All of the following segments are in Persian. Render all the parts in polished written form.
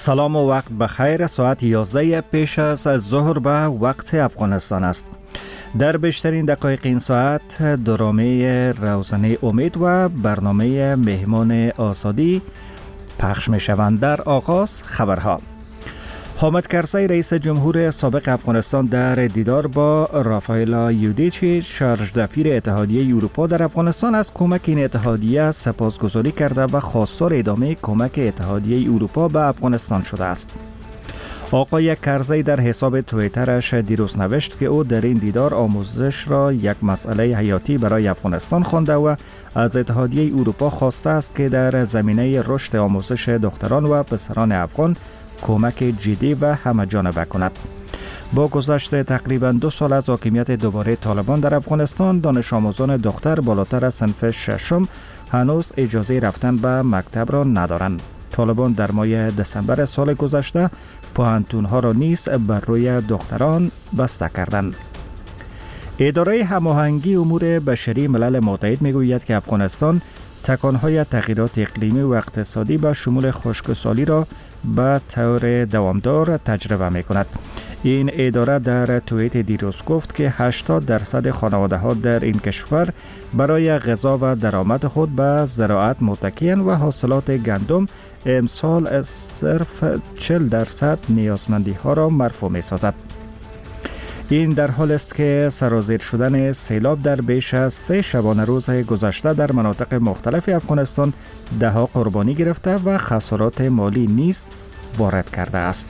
سلام و وقت بخیر. ساعت 11 پیش از ظهر به وقت افغانستان است. در بیشترین دقایق این ساعت درامه روزانه امید و برنامه مهمان آزادی پخش می شوند. در آغاز خبرها. حامد کرزی رئیس جمهور سابق افغانستان در دیدار با رافائل یودیچ شارژ دفیر اتحادیه اروپا در افغانستان از کمک این اتحادیه سپاسگزاری کرده و خواستار ادامه کمک اتحادیه اروپا به افغانستان شده است. آقای کرزی در حساب توییترش دیروز نوشت که او در این دیدار آموزش را یک مسئله حیاتی برای افغانستان خوانده و از اتحادیه اروپا خواسته است که در زمینه رشد آموزش دختران و پسران افغان کمک جدی و همه‌جانبه کند. با گذشت تقریباً 2 سال از حاکمیت دوباره طالبان در افغانستان، دانش آموزان دختر بالاتر از صنف ششم هنوز اجازه رفتن به مکتب را ندارند. طالبان در ماه دسامبر سال گذشته پوهنتون‌ها را نیز بر روی دختران بسته کردند. اداره هماهنگی امور بشری ملل متحد میگوید که افغانستان تکانهای تغییرات اقلیمی و اقتصادی به شمول خشکسالی را به طور دوامدار تجربه می کند. این اداره در توییت دیروز گفت که 80% خانواده ها در این کشور برای غذا و درآمد خود به زراعت متکی‌اند و حاصلات گندم امسال صرف 40% نیازمندی ها را مرفوع می سازد. این در حال است که سرازیر شدن سیلاب در بیش از 3 شبانه روز گذشته در مناطق مختلف افغانستان ده‌ها قربانی گرفته و خسارات مالی نیز وارد کرده است.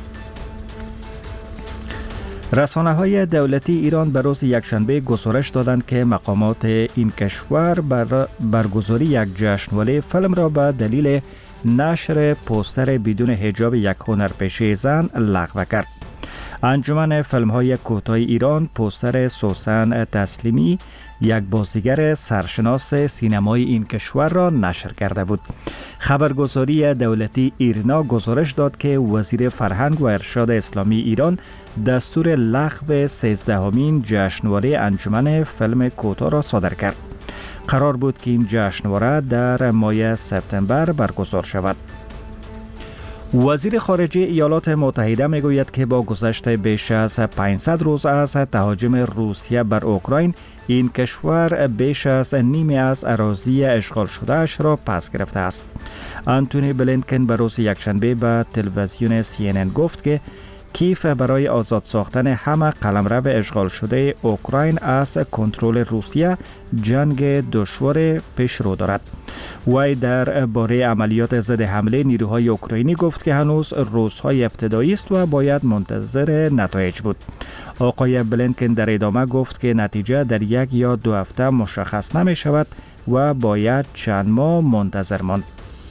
رسانه‌های دولتی ایران به روز یکشنبه گزارش دادند که مقامات این کشور برگزاری یک جشنواره فیلم را به دلیل نشر پوستر بدون حجاب یک هنرپیشه زن لغو کرد. انجمن فیلم‌های کوتاه ایران پوستر سوسن تسلیمی، یک بازیگر سرشناس سینمای این کشور را نشر کرده بود. خبرگزاری دولتی ایرنا گزارش داد که وزیر فرهنگ و ارشاد اسلامی ایران دستور لغو 13مین جشنواره انجمن فیلم کوتاه را صادر کرد. قرار بود که این جشنواره در ماه سپتامبر برگزار شود. وزیر خارجه ایالات متحده میگوید که با گذشت بیش از 500 روز از تهاجم روسیه بر اوکراین، این کشور بیش از نیمی از اراضی اشغال شده اش را پس گرفته است. آنتونی بلینکن به روز یکشنبه به تلویزیون CNN گفت که کیف برای آزاد ساختن همه قلمرو اشغال شده اوکراین از کنترل روسیه جنگ دشوار پیش رو دارد. وی در باره عملیات ضد حمله نیروهای اوکراینی گفت که هنوز روزهای ابتدایی است و باید منتظر نتایج بود. آقای بلینکن در ادامه گفت که نتیجه در 1 یا 2 هفته مشخص نمی شود و باید چند ماه منتظر ماند.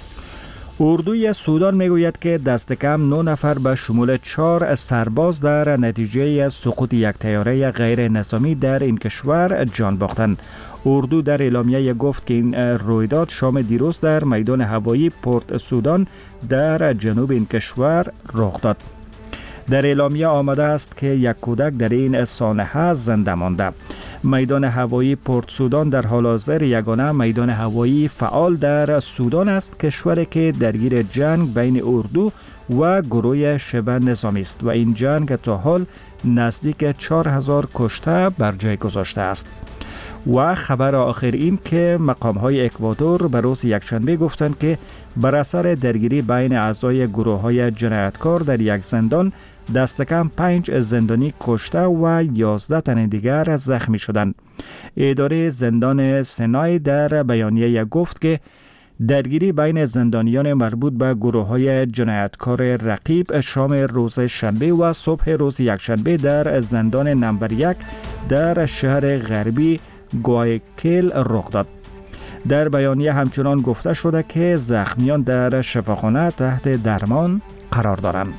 اردوی سودان میگوید که دست کم 9 نفر به شمول 4 سرباز در نتیجه سقوط یک طیاره غیر نظامی در این کشور جان باختند. اردو در اعلامیه گفت که این رویداد شام دیروز در میدان هوایی پورت سودان در جنوب این کشور رخ داد. در اعلامیه آمده است که یک کودک در این سانحه زنده مانده. میدان هوایی پورت سودان در حال حاضر یگانه میدان هوایی فعال در سودان است، کشوری که درگیر جنگ بین اردو و گروه شبه نظامی است و این جنگ تا حال نزدیک 4000 کشته بر جای گذاشته است. و خبر آخر این که مقام‌های اکوادور به روز یکشنبه گفتند که بر اثر درگیری بین اعضای گروه‌های جنایتکار در یک زندان دست کم 5 زندانی کشته و 11 تن دیگر زخمی شدند. اداره زندان سنای در بیانیه گفت که درگیری بین زندانیان مربوط به گروه‌های جنایتکار رقیب شام روز شنبه و صبح روز یکشنبه در زندان نمبر 1 در شهر غربی گوایکل رخ داد. در بیانیه همچنان گفته شده که زخمیان در شفاخانه تحت درمان قرار دارند.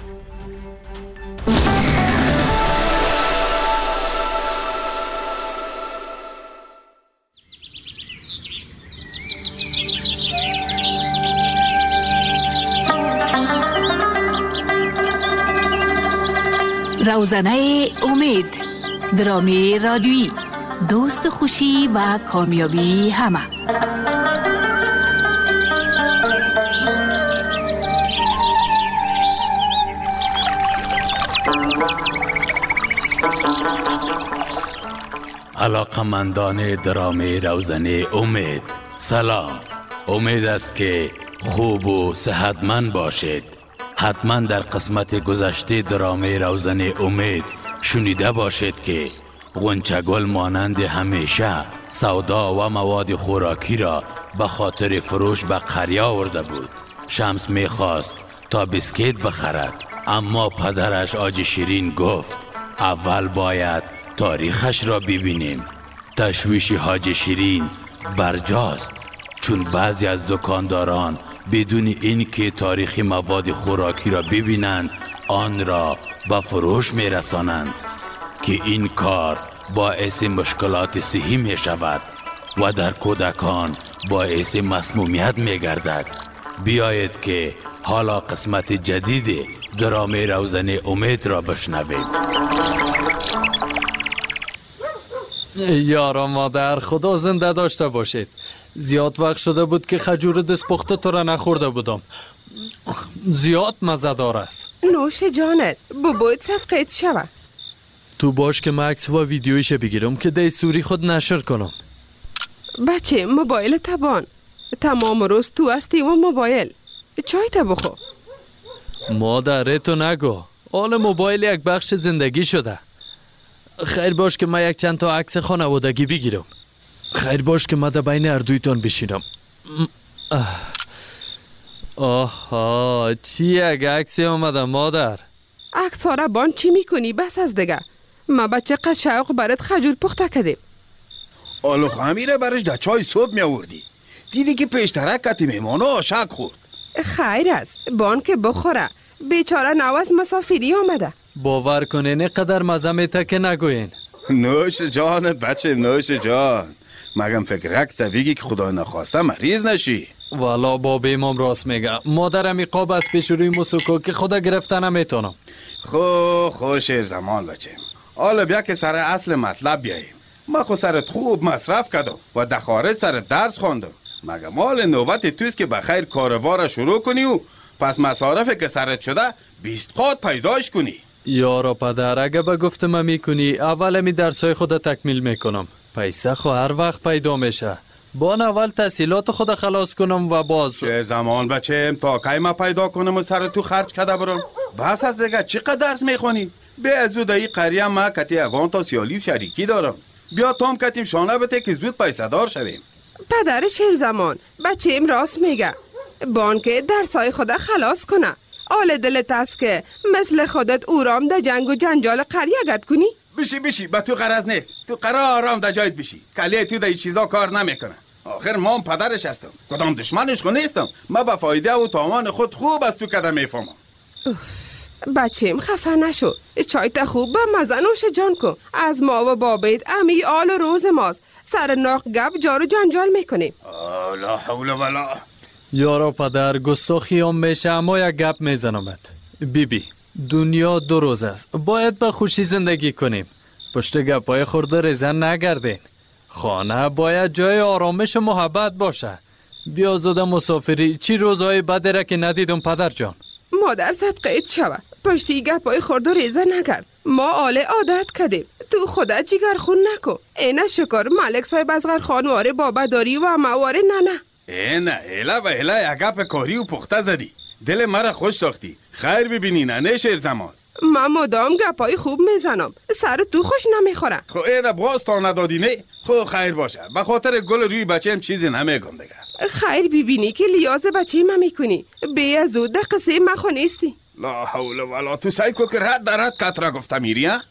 روزنه امید، درامی رادیویی، دوست خوشی و کامیابی همه. علاقمندان درامه روزنه امید، سلام. امید است که خوب و صحتمند باشید. حتما در قسمت گذشته درامه روزنه امید شنیده باشید که غنچه‌گل مانند همیشه سودا و مواد خوراکی را به خاطر فروش به قریه آورده بود. شمس میخواست تا بیسکیت بخرد، اما پدرش آج شیرین گفت اول باید تاریخش را ببینیم. تشویش حاج شیرین برجاست، چون بعضی از دکانداران بدون اینکه تاریخ مواد خوراکی را ببینند آن را به فروش میرسانند که این کار باعث مشکلات صحی می شود و در کودکان باعث مسمومیت می گردد. بیایید که حالا قسمت جدید درامه روزنه امید را بشنویم. یارا مادر، خدا زنده داشته باشید. زیاد وقت شده بود که خجور دست پخته تو را نخورده بودم. زیاد مزه‌دار است. نوش جانت، بباید صدقیت شود. تو باش که من عکس و ویدیویش بگیرم که دی سوری خود نشر کنم. بچه موبایل تبان، تمام روز تو هستی و موبایل. چای تا بخور. مادر تو نگو، حال موبایل یک بخش زندگی شده. خیر باش که من یک چند تا عکس خانوادگی بگیرم. خیر باش که من در بین اردویتان بشینم. آها، چی یک عکسی آمده مادر؟ عکس ها را بان چی میکنی؟ بس از دیگه. ما بچه قشاق برات خجور پخته کردیم. آلو خمیره برش در چای صبح می آوردی. دیدی که پیشترک کتی میمانو آشک خورد. خیر است، بان که بخوره. بیچاره نواز مسافری آمده. باور کنین قدر مزه میته که نگوین. نوش جانت بچه، نوش جان. مگم فکرک تا بگی که خدا نخواسته مریض نشی. والا باب امام راست میگه. مادرم ایقاب از پیش روی موسیقی که خدا گرفته نمیتونم. خوش زمان بچه. حالا بیا که سر اصل مطلب بیاییم. ما خود سرت خوب مصرف کردم و در خارج سرت درس خواندم. مگه مال نوبت توست که بخیر کاربار شروع کنی و پس مصارف که سرت شده 20 قات پیداش کنی. یارا پدر، اگه به گفتم میکنی اول می درسای خود تکمیل میکنم. پیسه خو هر وقت پیدا میشه. بان اول تحصیلات خود خلاص کنم و باز چه زمان بچه تا کی ما پیدا کنم و سر تو خرج کده برم. بس از دیگه چقدر درس میخونی؟ به از زود ای قریه ما کتی اگان تا سیالی شریکی دارم. بیا تام کتیم شانه بته که زود پیسه دار شویم. پدر شیر زمان، بچه ام راست میگه. بان که درسای خود خلاص کنه. آل دلت است که مثل خودت اورام در جنگ و جنجال قریه گد کنی؟ بشی به تو غرض نیست. تو قرار آرام در جایت بشی. کلیه تو در این چیزا کار نمیکنه. آخر ما پدرش هستم، کدام دشمنش خو نیستم. ما به فایده و تاوان خود خوب از تو کده میفهمم. بچه‌م خفه نشو. چای تا خوب به مزه نوش جان کن. از ما و بابید امی آل روز ماست. سر ناخ گپ جار و جنجال میکنیم. لا حول ولا. یارا پدر، گستاخی هم میشه اما یک گپ میزنمت. بیبی، دنیا 2 روز است. باید به خوشی زندگی کنیم. پشت گپای خورده ریزن نگردین. خانه باید جای آرامش و محبت باشه. بیا زود مسافری. چی روزهای بده را که ندیدم پدر جان. مادر صدقیت شود. پشتی گپای خورده ریزه نگرد. ما آل عادت کردیم. تو خودت جگر خون نکن. اینه شکر ملک صاحب از غر خانواره بابا داری و مواره نه. نه هلا و هلا اگپ کاری و پخته زدی. دل مرا خوش ساختی. خیر ببینی نه شیر زمان. من مدام گپای خوب میزنم. سر تو خوش نمیخوره. خو اینا باز تا ندادی نه. خو خیر باشه. به خاطر گل روی بچه‌م چیزی نمیگم دیگه. خیر ببینی که لیاز بچه من میکنی. بیا زود در قصه من خو نیستی. لا حول ولا. تو سعی کو که رد در رد کترا گفته میری ها؟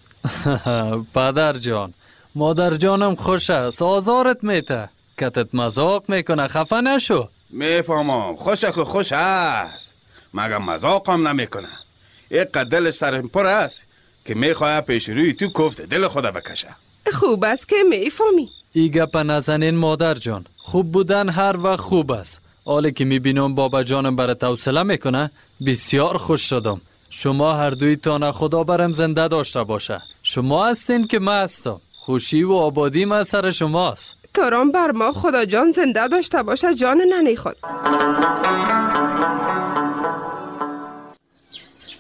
پدر جان، مادر جانم خوش است. آزارت میته. کتت مذاق میکنه. خفه نشو. میفهمم. خوش است. مگه مذاقم نمیکنه. یک دلش سرم پر است که میخواه پیش روی تو کفت دل خدا بکشه. خوب است که میفهمی. ای گپ نزنین مادر جان. خوب بودن هر وقت خوب است. حالی که میبینم بابا جانم برای توصله میکنه بسیار خوش شدم. شما هر دویتان خدا برم زنده داشته باشه. شما هستین که من هستم. خوشی و آبادی من سر شماست. ترام بر ما خدا جان زنده داشته باشه جان ننی خود.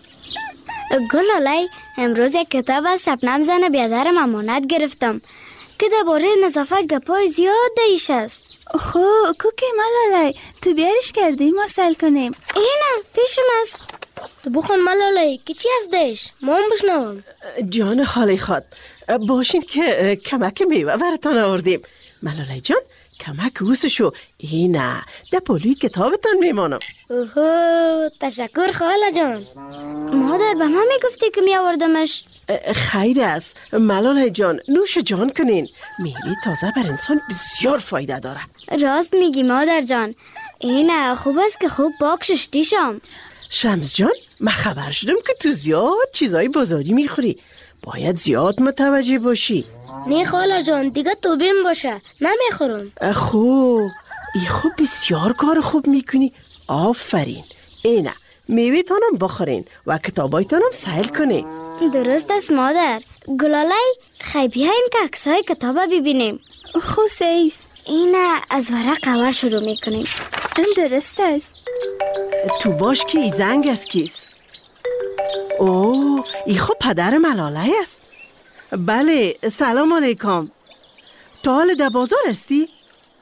گلالای امروز یک کتاب از شبنم زن بیادرم امانت گرفتم. که درباره نظافت گپای زیاد دیش است. خو کوکی ملالای تو بیارش کردی ما سل کنیم. اینم پیشم است. تو بخون ملالای که چی از دیش ما هم بشنوم. جان خاله خود باشین که کمک میوه براتان آوردیم. ملالای جان کمک اوسشو اینه ده پلوی کتابتان میمانم. اوهو تشکر خاله جان. مادر به ما میگفتی که میآوردمش. خیر است ملالای جان، نوش جان کنین. میوه تازه بر انسان بسیار فایده داره. راست میگی مادر جان. اینه خوب است که خوب پاک ششتی شم. شمس جان من خبر شدم که تو زیاد چیزای بازاری میخوری، باید زیاد متوجه باشی. نه خاله جان دیگه تو بیم باشه، من میخورم. خوب ای خوب بسیار کار خوب میکنی. آفرین. اینه میوه تانم بخورین و کتابای تانم سیل کنین. درست است مادر. گلالای خی بیایم که عکسای کتابا ببینیم. خوسیست اینه از ورق اول شروع میکنیم. درست است. تو باش که ای زنگ است کیست؟ اوه ای خب پدر ملاله است. بله سلام علیکم. تا حال در بازار استی؟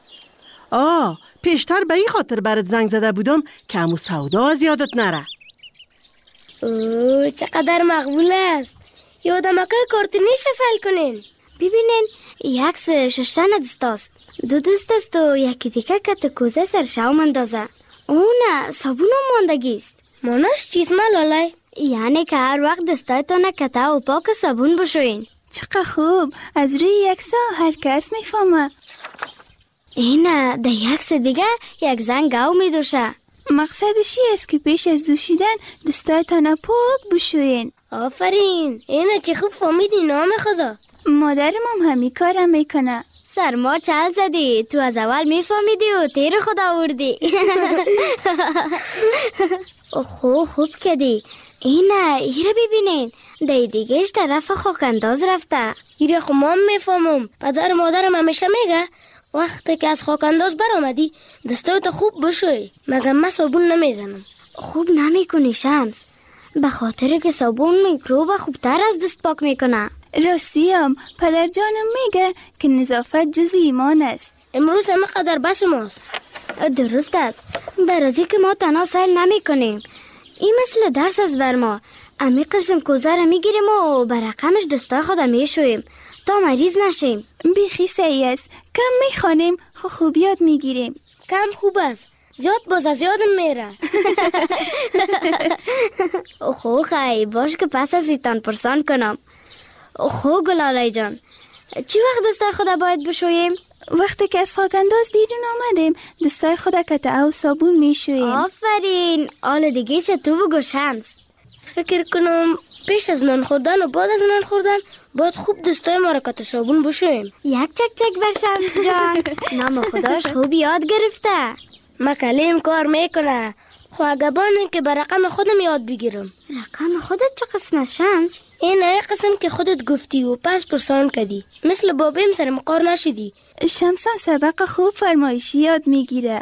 پیشتر به این خاطر برات زنگ زده بودم که همو سودا از یادت نره. اوه چقدر مقبول است. یادمکه کارتونیش سل کنین. ببینین یک ششتن دست است، دو دوست است و یکی دیگه که کوزه سر شاو اندازه. اونه صابون ماندگیست. ماناش چیز ملالای؟ یعنی که هر وقت دستایتان کته و پاک صابون بشوین. چقدر خوب، از روی یکسا هر کس میفهمه. اینه ده یکس دیگه یک زن گاو میدوشه. مقصدشی است که پیش از دوشیدن دستایتان پاک بشوین. آفرین، اینه چه خوب فهمیدی نام خدا. مادرم همین کارم میکنه. سرما چل زدی، تو از اول میفهمیدی و تیر خدا آوردی. خوب کردی. اینه ایره ببینین، دی دیگهش طرف خاک انداز رفته. ایره خو ما میفهمم. پدر مادرم همیشه میگه وقتی که از خاک انداز برآمدی دستایت خوب بشوی. مگه من صابون نمیزنم. خوب نمیکنی شمس، به خاطر که صابون میکروب خوبتر از دست پاک میکنه. راستیم پدر جانم میگه که نظافت جز ایمان است. امروز همه قدر بس ماست. درست است. برازی که ما تنها سیل نمی کنیم. این مثل درس است بر ما. امی قسم کوزه را میگیریم و برقمش دستا خود میشویم تا مریض نشیم. بیخی صحیح است. کم میخوانیم خوب یاد میگیریم. کم خوب است، زیاد باز از یادم میره. خی باش که پس از ایتان پرسان کنم. گلالای جان چی وقت دستای خدا باید بشویم؟ وقتی که از خاک انداز بیرون آمدیم دستای خدا کته و صابون میشویم. آفرین. آل دیگه چه تو بگو شمس. فکر کنم پیش از نان خوردن و بعد از نان خوردن باید خوب دستای ما را کته صابون بشویم. یک چک بر شمس جان. نام خداش خوب یاد گرفته. مکلیم کار میکنه. خواهگبانه که به رقم خودم یاد بگیرم. رقم خودت چه قسم از شمس؟ این قسم که خودت گفتی و پس پرسان کردی، مثل بابیم سر مقار نشدی. شمسم سبق خوب فرمایشی یاد میگیره.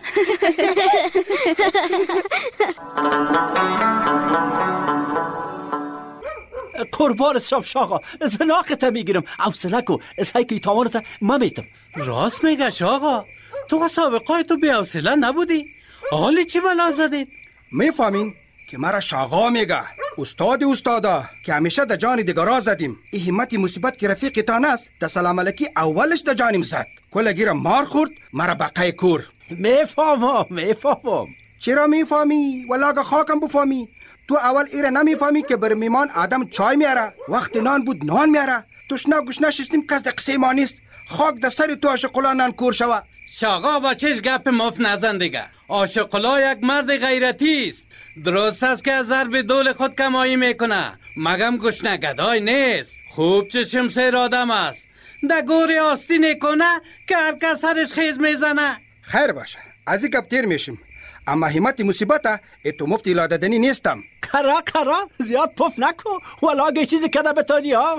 قربان شاقا زناقت میگیرم. حوصله کو اسهایکی تامانت ما میتم. راست میگه شاقا، تو سابقای تو بی حوصله نبودی؟ حالی چی بلا زدید؟ میفهمین که مرا شاقا میگه. استادا که همیشه در جان دیگرا زدیم. این همت مصیبت که رفیق تان است در سلام علیکی اولش در جانیم زد. کلگیر مار خورد مرا بقای کور. میفهمم. چرا میفهمی؟ ولاگه خاکم بفهمی. تو اول ایره نمیفهمی که بر میمان آدم چای میاره، وقت نان بود نان میاره. تشنه گشنه شستیم کس در قصه ما نیست. خاک در سر تو عاشقلا نان کور شوه. شاقا با چش گپ مفت نزن دیگه. عاشقلا یک مرد غیرتی است. درست است که از ضرب دول خود کمایی میکنه، مگم گشنه گدای نیست. خوب چشم سیر آدم است. در گوری آستین کنه که هر کس سرش خیز میزنه. خیر باشه، از این گپ تیر میشیم. اما همت مصیبت تو مفت ایلاددنی نیستم. کرا زیاد پف نکو ولاگه چیزی کده بتانی ها.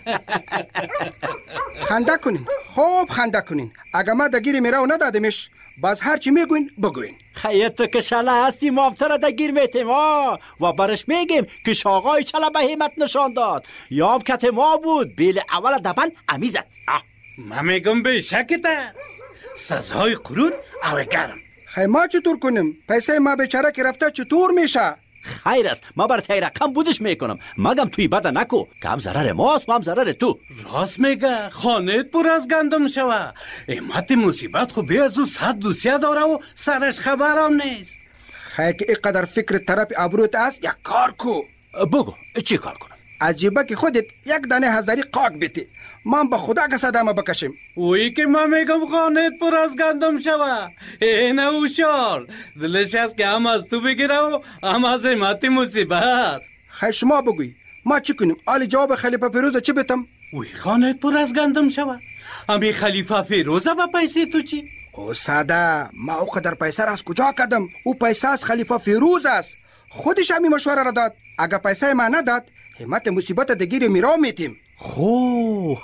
خنده کنین، خوب خنده کنین. اگه ما دگیری میره و ندادمش باز هرچی میگوین بگوین. خیلی تو که شله هستی مافتر دگیر میتیم و برش میگیم که شاقای چله به همت نشان داد. یام کت ما بود بیل اول دبن امیزد. من میگم به شکت است. سزای قرود او گرم. خیلی ما چطور کنیم؟ پیسه ما بیچاره که رفته چطور میشه؟ خیر است، ما بر تای رقم بودش میکنم. مگم توی بده نکو که هم ضرر ماست و هم ضرر تو. راست میگه، خانهت پر از گندم شوه. ایمت مصیبت خو بیاز و 100 دوسیه داره و سرش خبرم نیست. خیلی که اینقدر فکر طرف ابروت است، یک کار کو. بگو چی کار کنم؟ عجیبه که خودت یک دانه هزاری قاک بیتی، من با خدا که صدامه بکشیم. اوی که من میگم خانهت پر از گندم شوه. اینه اوشار دلش است که هم از تو بگیره و هم از ایمت مصیبت. خیلی شما بگوی ما چی کنیم؟ آلی جواب خلیفه فیروز چی بیتم؟ اوی خانهت پر از گندم شوه. امی خلیفه فیروزه با پیسه تو چی؟ او ساده، ما او قدر پیسه را از کجا کدم؟ او پیسه از خلیفه فیروز است. خودش همی مشوره را داد. اگر پیسه ما نداد همت مصیبت دگیر میرا میتیم. خو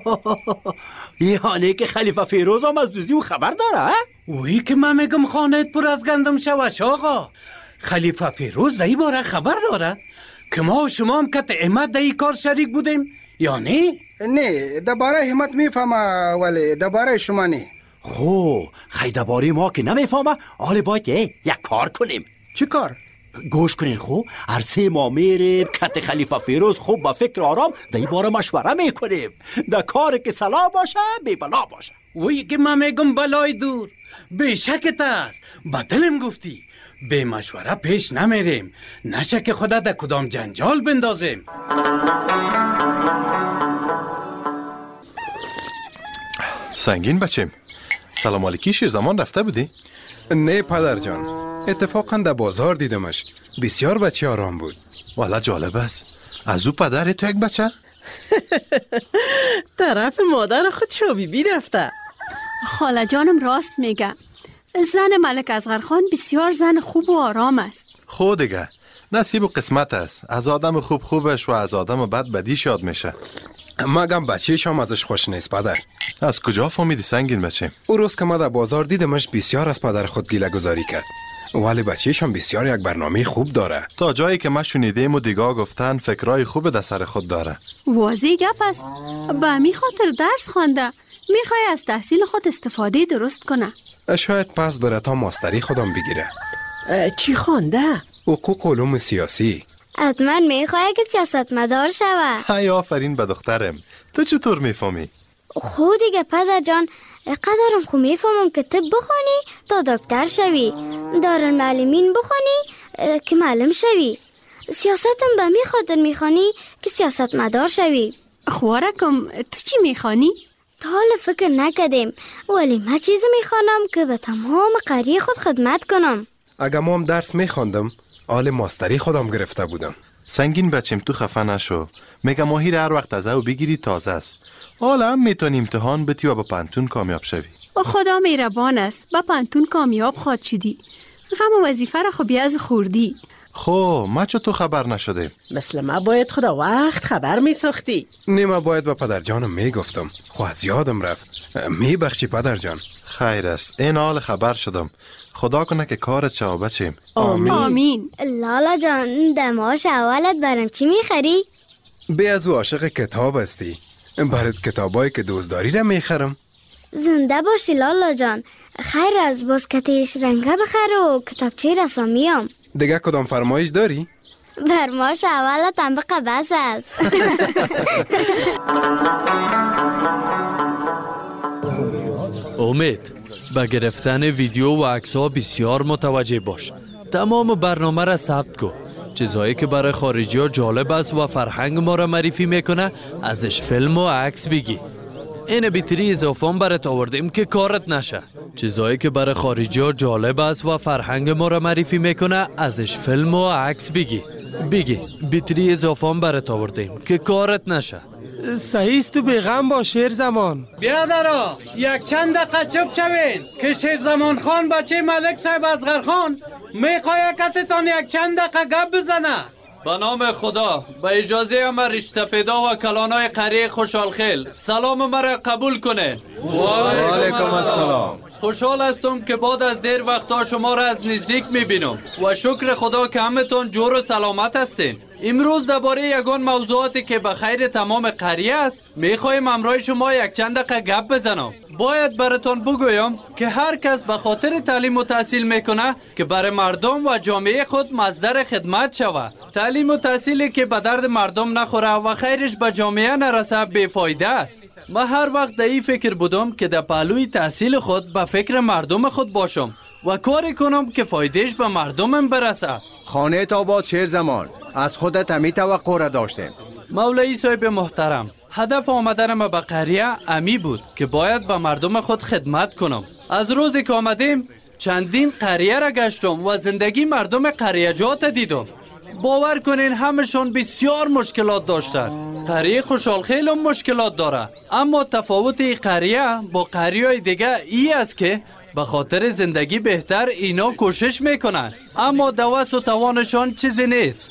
یعنی که خلیفه فیروز هم از دوزی او خبر داره؟ اوی که من میگم خانهت پر از گندم شوه آقا. خلیفه فیروز در این باره خبر داره که ما و شما هم که احمد در این کار شریک بودیم یا نه؟ نه، درباره همت میفهمه ولی درباره شما نه. خو خیلی درباره ما که نمیفهمه، حالا باید یک کار کنیم. چی کار؟ گوش کنین خو، هر سه ما میریم کت خلیفه فیروز خوب با فکر آرام در این باره مشوره میکنیم. در کار که صلاح باشه بی بلا باشه. وی که من میگم بلای دور به شکت است. با دلم گفتی به مشوره پیش نمیریم، نشه که خدا در کدام جنجال بندازیم. سنگین بچیم، سلام علیکی. شیرزمان رفته بودی؟ نه پدر جان، اتفاقا در بازار دیدمش. بسیار بچه آرام بود. والا جالب است. از او پدر تو یک بچه؟ طرف مادر خود شو بیبی رفته. خاله جانم راست میگه. زن ملک اصغرخان بسیار زن خوب و آرام است. خود دیگه نصیب و قسمت است. از آدم خوب خوبش و از آدم بد بدیش یاد میشه. مگم بچهش هم ازش خوش نیست پدر. از کجا فهمیدی سنگین بچه؟ او روز که ما در بازار دیدمش بسیار از پدر خود گیله گذاری کرد. ولی بچهش هم بسیار یک برنامه خوب داره. تا جایی که ما شنیدیم و دیگاه گفتن فکرای خوب در سر خود داره. واضح گپ است. به می خاطر درس خوانده، میخوای از تحصیل خود استفاده درست کنه. شاید پس بره تا ماستری خودم بگیره. چی خوانده؟ حقوق علوم سیاسی. حتما میخوای که سیاستمدار شوه. های آفرین به دخترم. تو چطور میفهمی؟ خود دیگه پدر جان، قدرم خو میفهمم که طب بخونی تا دکتر شوی، دارالمعلمین بخونی که معلم شوی، سیاستم به می خاطر میخوانی که سیاستمدار شوی. خوارکم تو چی میخوانی؟ تا حالا فکر نکردیم، ولی من چیزی میخوانم که به تمام قریه خود خدمت کنم. اگه ما هم درس میخواندم، آل ماستری خودم گرفته بودم. سنگین بچیم تو خفه نشو. میگم ماهی هر وقت از او بگیری تازه است. حالا هم میتونی امتحان بتی و با پانتون کامیاب شوی. خدا مهربان است. با پانتون کامیاب خواهد شدی. غم وظیفه را خو بیاز خوردی. خو ما چطور خبر نشده؟ مثل ما باید خدا وقت خبر میساختی. نه ما باید با پدر جانم میگفتم. خو از یادم رفت. میبخشی پدر جان. خیر است. این حال خبر شدم. خدا کنه که کارت شو بچیم. آمین. آمین. لالا جان، دماش اولت برام چی میخری؟ بی از او عاشق کتاب هستی. برات کتابایی که دوستداری را میخرم. زنده باشی لالا جان. خیر از باسکتش رنگه بخره و کتابچه رسامیام. دیگه کدام فرمایش داری؟ فرمایش اولت هم به قبض است. امید، به گرفتن ویدیو و عکس‌ها بسیار متوجه باش. تمام برنامه را ثبت کن. چیزایی که برای خارجی ها جالب است و فرهنگ ما را معرفی میکنه ازش فیلم و عکس بگی. این بیتری اضافه برات آوردیم که کارت نشه. چیزایی که برای خارجی ها جالب است و فرهنگ ما را معرفی میکنه ازش فیلم و عکس بگی. بیتری اضافه برات آوردیم که کارت نشه. صحیح است تو بیغم با شیرزمان. بیادرها یک چند دقیقه چپ شوین که شیرزمان خان بچه ملک صاحب اصغرخان میخواه کتتان یک چند دقیقه گپ بزنه. به نام خدا، به اجازه ما ریشسفیدا و کلانای قریه خوشحال خیل سلام مرا قبول کنه. و علیکم السلام. خوشحال هستم که بعد از دیر وقتا شما را از نزدیک میبینم و شکر خدا که همتون جور و سلامت هستین. امروز درباره یگان موضوعاتی که به خیر تمام قریه است میخوایم همراه شما یک چند دقیقه گپ بزنم. باید براتون بگویم که هر کس به خاطر تعلیم و تحصیل میکنه که برای مردم و جامعه خود مصدر خدمت شود. تعلیم و تحصیلی که به درد مردم نخوره و خیرش به جامعه نرسه بیفایده است. من هر وقت در این فکر بودم که در پهلوی تحصیل خود به فکر مردم خود باشم و کاری کنم که فایدهش به مردمم برسه. خانه آباد شیر زمان، از خودت همی توقع را داشتیم. مولوی صاحب محترم، هدف آمدن ما به قریه امی بود که باید به مردم خود خدمت کنم. از روزی که آمدیم چندین قریه را گشتم و زندگی مردم قریه جات دیدم. باور کنین همشون بسیار مشکلات داشتن. قریه خوشحالخیل هم مشکلات داره، اما تفاوت این قریه با قریه دیگه ای است که به خاطر زندگی بهتر اینا کوشش میکنن، اما دوست و توانشان چیزی نیست.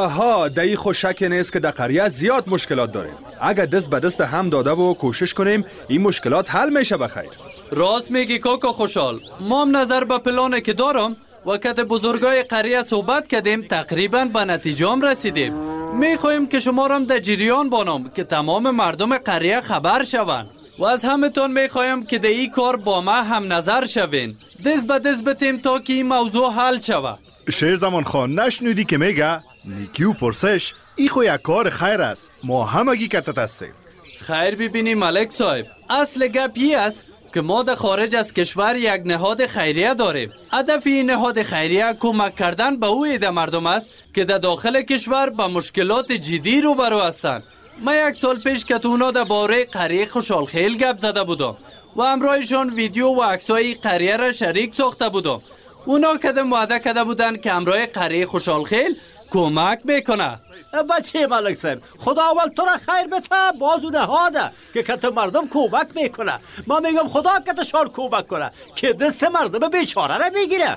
دایی خوشک نیست که در قریه زیاد مشکلات داریم. اگر دست به دست هم داده و کوشش کنیم این مشکلات حل میشه بخیر. راست میگی کاکا خوشحال. ما هم نظر به پلانه که دارم و کت بزرگای قریه صحبت کردیم تقریبا به نتیجه هم رسیدیم. میخوایم که شما را در جریان بانم که تمام مردم قریه خبر شوند و از همتون میخوایم که در این کار با ما هم نظر شوین. دست به دست بتیم تا که این موضوع حل شود. شیر زمان خان نشنودی که میگه نیکی و پرسش ای خو یک کار خیر است، ما همگی کتت هستیم. خیر ببینی ملک صاحب، اصل گپ ای است که ما در خارج از کشور یک نهاد خیریه داریم. هدف این نهاد خیریه کمک کردن به او عده مردم است که در داخل کشور با مشکلات جدی روبرو هستند. من یک سال پیش که اونا در باره قریه خوشحالخیل گپ زده بودم و همراهشان ویدیو و عکسای قریه را شریک ساخته بودم. اونا کدام وعده کرده بودن که همراه قریه خوشحالخیل کمک میکنه. بچه ملک صاحب، خدا اول تو را خیر بده، بازو نهاده که کت مردم کمک میکنه. من میگم خدا کتشان کمک کنه که دست مردم بیچاره را بگیره.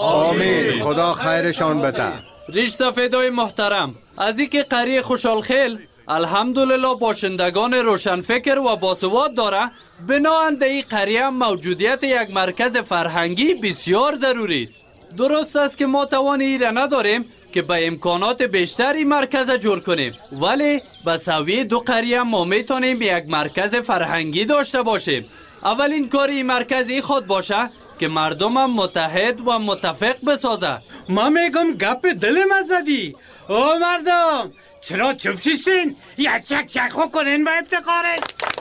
آمین. خدا خیرشان بده. ریش سفیدای محترم، از این که قریه خوشحالخیل الحمدلله باشندگان روشنفکر و باسواد داره، بناهن در این قریه موجودیت یک مرکز فرهنگی بسیار ضروری است. درست است که ما توان ایره نداریم که به امکانات بیشتری مرکز جور کنیم، ولی به سویه دو قریه ما میتونیم یک مرکز فرهنگی داشته باشیم. اولین کاری این مرکزی خود باشه که مردم هم متحد و متفق بسازه. ما میگم گپ دلم زدی. او مردم چرا چپ شیشین؟ یک چک خو کنین با افتخارش.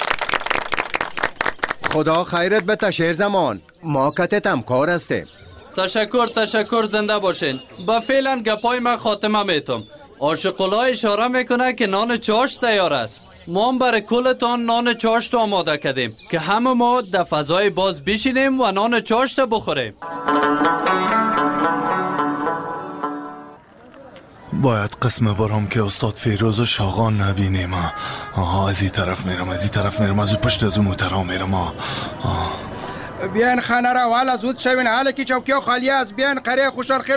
خدا خیرت بده شیر زمان، ما کتت هم کار هستیم. تشکر زنده باشین. با فعلا گپای من خاتمه میتم. عاشق‌الله اشاره میکنه که نان چاشت تیار است. ما هم برای کلتان نان چاشت آماده کردیم که همه ما در فضای باز بشینیم و نان چاشت بخوریم. باید قسم برام که استاد فیروز و شاغان نبینیم. از این طرف میرم از اون پشت از اون موترها میرم. بیان خانه را والا زود شوین، حالا که چوکیو خالی است. بیان قریه خوشحالخیل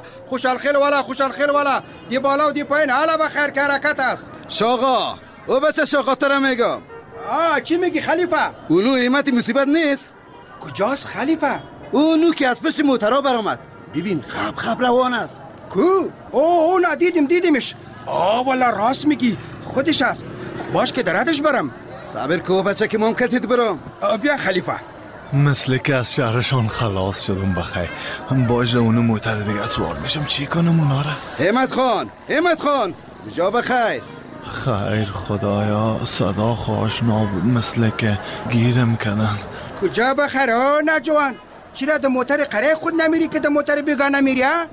والا دی بالا و دی پایین حالا به خیر که حرکت است. شاغا او بچه شاغا تو را میگم. چی میگی خلیفه؟ اونو ایمت مصیبت نیست؟ کجاست خلیفه؟ اونو که از پشت موترها برآمد، ببین خب روان است. کو؟ او دیدیمش. والا راست میگی، خودش است. باش که دراتش برم. صبر کو بچه که ممکنت برم. بیا خلیفه. مثل که از شهرشان خلاص شدم بخیر. باشه اونو موتر دیگه سوار میشم چی کنم اونا را؟ همت خان جا بخیر. خیر خدایا، صدا خواشنا بود، مثل که گیرم کردن. کجا بخیر نجوان؟ چرا در موتر قریه خود نمیری که در موتر بیگانه میری ها؟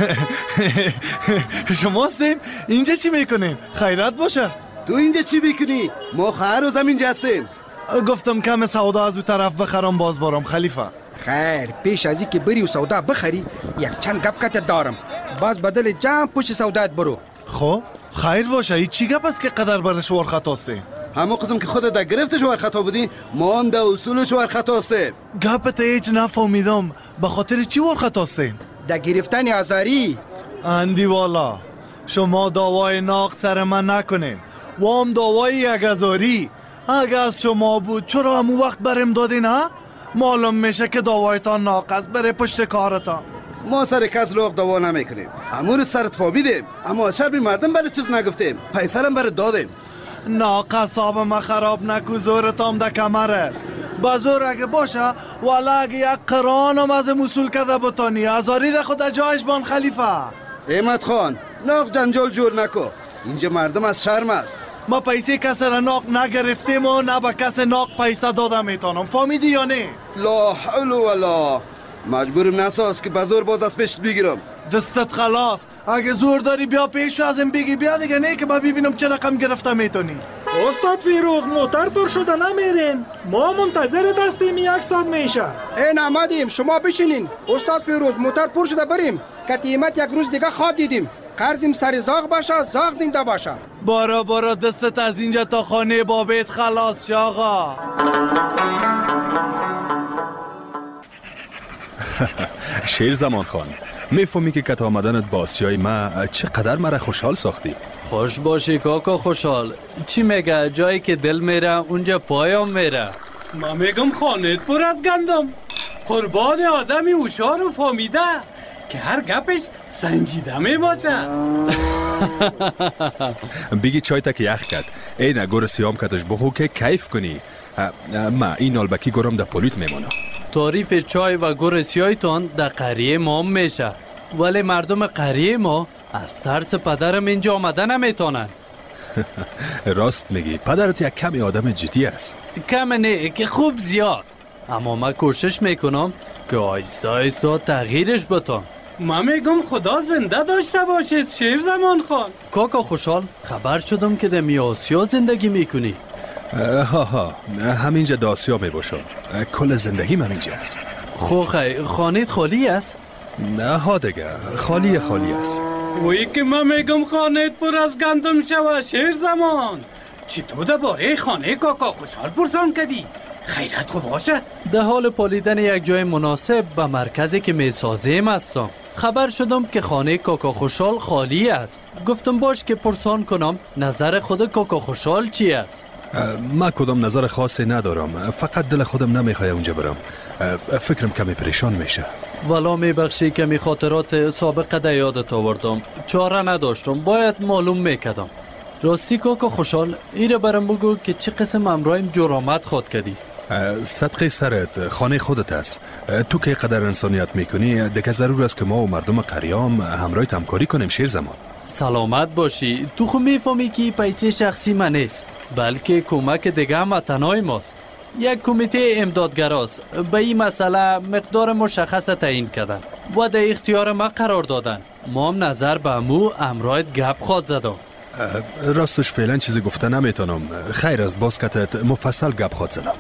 شما هستیم؟ اینجا چی میکنیم؟ خیرت باشه. تو اینجا چی میکنی؟ ما خیر و زمین جستیم. گفتم کم سودا از او طرف بخرم باز برم خلیفه. خیر پیش از این که بری و سودا بخری یک چند گپ کت دارم. باز بدل جمع پشت سودات برو. خب خیر باشه. این چی گپ است که قدر برش ورخطا هستیم؟ همون قسم که خودت در گرفتش ورخطا بودی، ما هم در اصولش ورخطا هستیم. گپت هیچ نفهمیدم. به خاطر چی ورخطا هستیم؟ در گرفتن آزاری. اندی والا شما دعوای ناق سر من نکنین و هم دعوای یک هزاری. اگه از شما بود چرا همون وقت برم دادین ها؟ معلوم میشه که دعوایتان ناقص بره پشت کارتان. ما سر کس لوق دوا نمیکنیم. امور سرت فابیدیم، اما از شربی مردم برای چیز نگفتیم. پیسرم برای دادیم. ناقص آب ما خراب نکو، زورتام ده کمرت. بازور اگه باشه والا اگه یک قرانم از مسئول کده بتانی ازاری را خود جایش بان خلیفه. احمد خان ناق جنجال جور نکو، اینجا مردم از شرم است. ما پیسه کس را ناق نگرفتیم و نه به کس ناق پیسه داده میتونم. فهمیدی یا نه؟ لا حول ولا. مجبورم نساز که بازور باز از پشت بگیرم. دستت خلاص. اگه زور داری بیا پیش ازم بگی بیا دیگه، نه که ما ببینم چه رقم گرفته میتونی. استاد فیروز موتر پر شده نمیرین؟ ما منتظر دستیم 1 ساعت میشه. این آمدیم، شما بشینین. استاد فیروز موتر پر شده بریم. قیمت 1 روز دیگه خواب دیدیم. قرضیم سر زاغ باشه، زاغ زنده باشه. برا دستت از اینجا تا خانه بابت خلاص شه آقا. شیر زمان خان، میفهمی که کت آمدنت با آسیای ما چقدر مرا خوشحال ساختی؟ خوش باشی کاکا خوشحال. چی میگه؟ جایی که دل میره اونجا پایم میره. من میگم خانت پر از گندم. قربان آدمی هوشیار و فهمیده که هر گپش سنجیده میباشه. بگی چای تک یخ کد. این گور سیام کتش بخو که کیف کنی. ما این نالبکی گرم در پولیت میمونه. تعریف چای و گور سیایتان در قریه ما میشه، ولی مردم قریه ما از ترس پدرم اینجا آمده نمیتونن. راست میگی، پدرت یک کمی آدم جدی است. کم نه که خوب زیاد، اما من کوشش میکنم که آیسته آیسته تغییرش بتم. من میگم خدا زنده داشته باشید شیر زمان خان. کاکا خوشحال، خبر شدم که در آسیا زندگی میکنی. ها همینجا در آسیا میباشم. کل زندگی من اینجا است. خانت خالی است؟ نه ها دیگه، خالی است. وی که من میگم خانت پر از گندم شوه شیر زمان. چی تو درباره خانه کاکا خوشحال پرسان کردی؟ خیرت خوب باشه؟ در حال پالیدن یک جای مناسب به مرکزی که میسازیم هستم. خبر شدم که خانه کاکا خوشحال خالی است. گفتم باش که پرسان کنم نظر خود کاکا خوشحال چی است؟ من کدام نظر خاصی ندارم، فقط دل خودم نمیخواد اونجا برم. فکرم کمی پریشان میشه. والا میبخشی کمی خاطرات سابقه در یادت آوردم، چاره نداشتم، باید معلوم میکردم. راستی کاکا خوشحال، ایره برم بگو که چه قسم امرایم جرامت خود کردی؟ صدقه سرت، خانه خودت است. تو که قدر انسانیت میکنی دیگه ضرور است که ما و مردم قریام همراهیت همکاری کنیم شیر زمان. سلامت باشی. تو خو میفهمی که پیسه شخصی من نیست، بلکه کمک دیگه هم تنهای ماست. یک کمیته امدادگراست. به این مسئله مقدار مشخص تعیین کردن و در اختیار ما قرار دادن. ما هم نظر به امو امرایت گپ خواد زدم. راستش فعلا چیزی گفته نمیتونم. خیر از باز کتت مفصل گپ خواد زدم.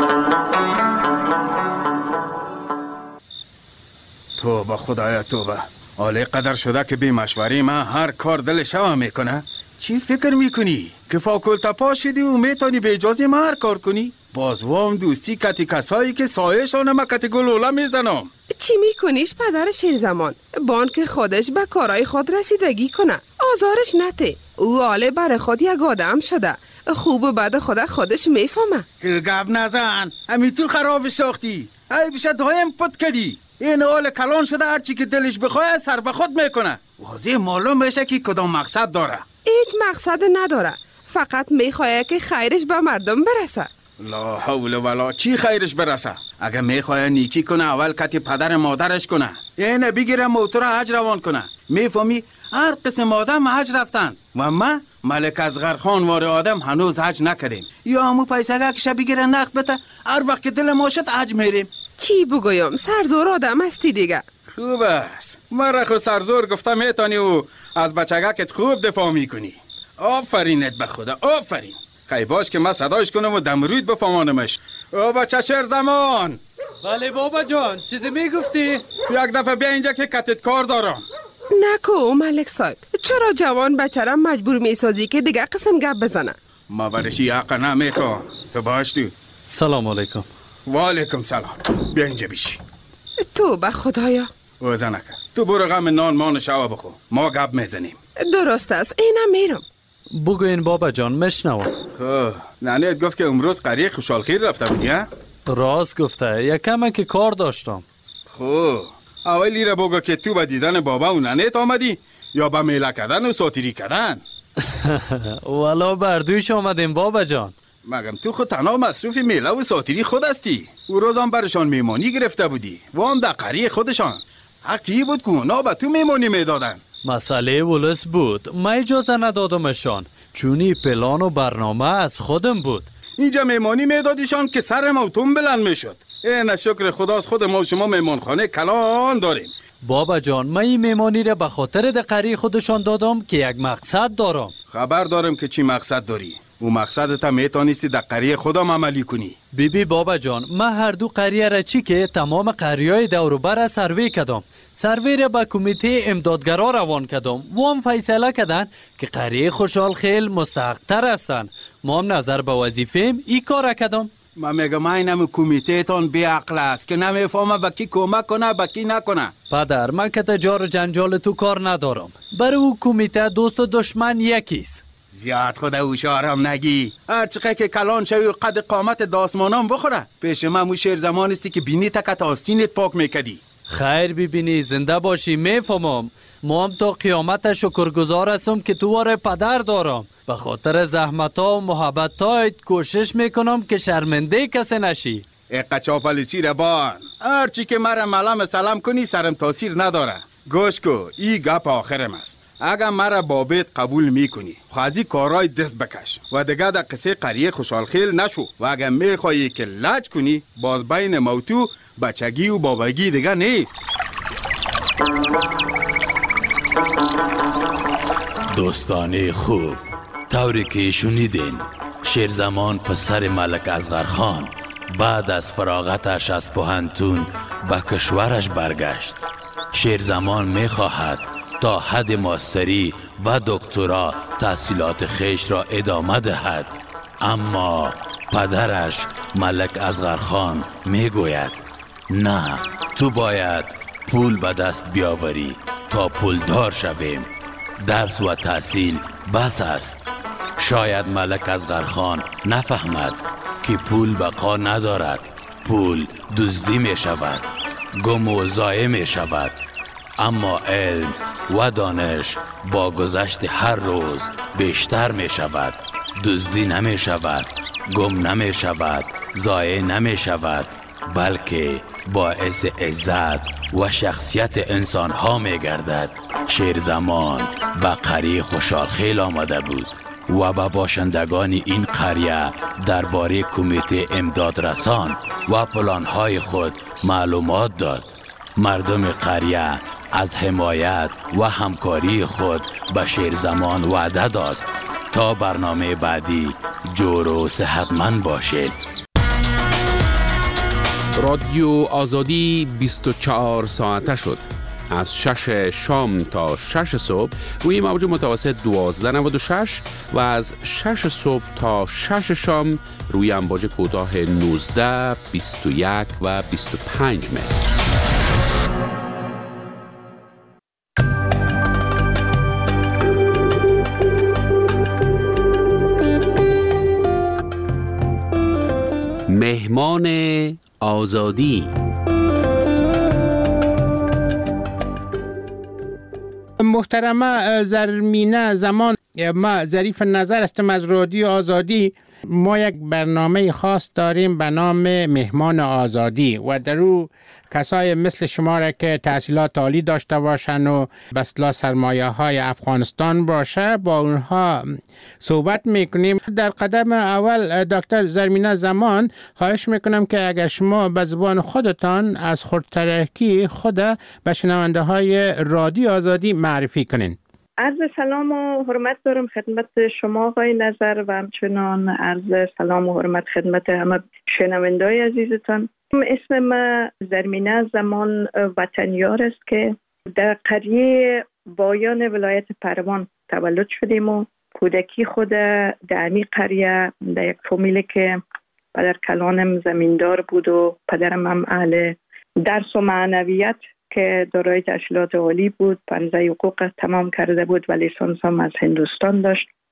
توبه خدایا توبه. آله قدر شده که بی مشوری من هر کار دلش میکنه. چی فکر میکنی؟ که فاکولتا پا شدی و میتونی به اجازه ما هر کار کنی؟ باز وام دوستی کتی کسایی که سایشانه ما کتی گلوله میزنم. چی میکنیش پدر شیر زمان؟ بانک خودش به کارای خود رسیدگی کنه، آزارش نته. او آله بر خود یک آدم شده، خوب و بد خودش میفهمه. تو گپ نزن، همی تو خراب ساختی. ای بشه دایم پت کدی. این آل کلان شده هرچی که دلش بخواه سر به خود میکنه. واضح معلوم بشه که کدام مقصد داره. هیچ مقصد نداره، فقط میخواه که خیرش به مردم برسه. لا حول ولا. چی خیرش برسه؟ اگه میخواه نیکی کنه اول کتی پدر مادرش کنه. اینه بگیره موتور حج روان کنه. میفهمی؟ هر قسم آدم حج رفتن و ما ملک اصغر خان وار آدم هنوز حج نکردیم. یا همو پیسه که بگیره نقد بده، هر وقت که دل ما شد حج میریم. چی بگویم؟ سرزور آدم هستی دیگه. خوب است، مرا خود سرزور گفتم میتونی و از بچگکت خوب دفاع میکنی. آفرینت به خدا، آفرین. خیلی باش که من صدایش کنم و دمروید بفهمانمش. او بچه شیر زمان. بله بابا جان، چیزی میگفتی؟ یک دفعه بیا اینجا که کتت کار دارم. نکو ملک صاحب، چرا جوان بچه را مجبور میسازی که دیگه قسم گپ بزنه؟ ما برشی حق نمیکن. تو باش تو. سلام علیکم. و علیکم سلام. بیا اینجا بیشی. تو به خدایا. وزه نکن. تو برو غم نان مان شوا بخو، ما گپ میزنیم. درست است، اینم میرم. بگوین بابا جان، مشنوم. ننهت گفت که امروز قریه خوشحال خیر رفته بودی ها؟ راست گفته، یکم که کار داشتم. خوب اولی را بگو که تو به دیدن بابا و ننت آمدی یا به میله کردن و ساتیری کردن؟ والا بردویش آمدیم بابا جان. مگم تو خود تنها مصروف میله و ساتیری خود هستی؟ او روز هم برشان میمانی گرفته بودی و هم در قریه خودشان. حقی بود که اونا به تو میمانی میدادن. مسئله ولس بود، من اجازه ندادمشان چونی پلان و برنامه از خودم بود. اینجا میمانی میدادیشان که سر موتون بلند میشد. نه شکر خداست خود ما و شما میمانخانه کلان داریم. بابا جان من این میمانی را به خاطر دقیقی خودشان دادم که یک مقصد دارم. خبر دارم که چی مقصد داری. او مقصدت هم میتونستی در قریه خودم عملی کنی. بیبی بابا جان من هر دو قریه را چی که تمام قریه‌های دوروبر سروی کردم. سروی را به کمیته امدادگرا روان کردم و هم فیصله کردن که قریه خوشحال خیل مستحق‌تر هستند. ما هم نظر به وظیفه‌ام این کار کردم. من میگم اینم کمیته تان بی عقل است که نمیفهمه به کی کمک کنه به کی نکنه. پدر من که تجار جنجال تو کار ندارم. برای او کمیته دوست و دشمن یکیست. زیاد خود هوشیار هم نگی. هر چقدر که کلان شوی و قد قامت داسمانم بخوره. پیش من شعر زمان استی که بینی تکت آستینت پاک میکدی. خیر ببینی زنده باشی میفهمم. ما هم تا قیامت شکرگزار هستم که تو واره پدر دارم. به خاطر زحمت ها و محبت هایت کوشش میکنم که شرمنده کسی نشی. اقا چاپلیسی ربان هرچی که مرا ملام سلام کنی سرم تاثیر نداره. گوش کو ای گپ آخرم است. اگر مرا بابت قبول میکنی خوازی کارای دست بکش و دیگه در قصه قریه خوشحال خیل نشو و اگر میخوایی که لج کنی باز بین موتو بچگی و بابگی دیگه نیست. دوستان خوب، طوری که شنیدین شیرزمان پسر ملک اصغر خان بعد از فراغتش از پوهنتون به کشورش برگشت. شیرزمان میخواهد تا حد ماستری و دکترا تحصیلات خیش را ادامه دهد، اما پدرش ملک اصغر خان میگوید نه، تو باید پول به دست بیاوری تا پولدار شویم. درس و تحصیل بس است. شاید ملک اصغر خان نفهمد که پول بقا ندارد. پول دزدی می شود، گم و ضایع می شود، اما علم و دانش با گذشت هر روز بیشتر می شود. دزدی نمی شود، گم نمی شود، ضایع نمی شود، بلکه باعث عزت و شخصیت انسان ها می گردد. شیرزمان به قریه خوشحال خیل آمده بود و به باشندگان این قریه درباره کمیته امداد رسان و پلان های خود معلومات داد. مردم قریه از حمایت و همکاری خود به شیرزمان وعده داد تا برنامه بعدی جور و صحتمند باشید. رادیو آزادی 24 ساعته شد. از 6 شام تا 6 صبح روی موج متوسط 1296 و از 6 صبح تا 6 شام روی امواج کوتاه 19، 21 و 25 متر. مهمان آزادی. محترمه زرمینه زمان، ما ظریف نظر هستم از رادیو آزادی. ما یک برنامه خاص داریم به نام مهمان آزادی و در او کسای مثل شما را که تحصیلات عالی داشته باشن و به اصطلاح سرمایه های افغانستان باشه با اونها صحبت میکنیم. در قدم اول دکتر زرمینه زمان خواهش میکنم که اگر شما به زبان خودتان از خودترکی خود به شنونده های رادیو آزادی معرفی کنین. عرض سلام و حرمت دارم خدمت شما آقای نظر و همچنان عرض سلام و حرمت خدمت همه شنونده‌های عزیزتان. اسم ما زرمینه زمان وطنیار است که در قریه بایان ولایت پروان تولد شدیم و کودکی خود در امی قریه در یک فامیلی که پدر کلانم زمیندار بود و پدرم هم اهل درس و معنویت که دارای تحصیلات عالی بود، 15 حقوق تمام کرده بود و لیسانس هم از هندوستان داشت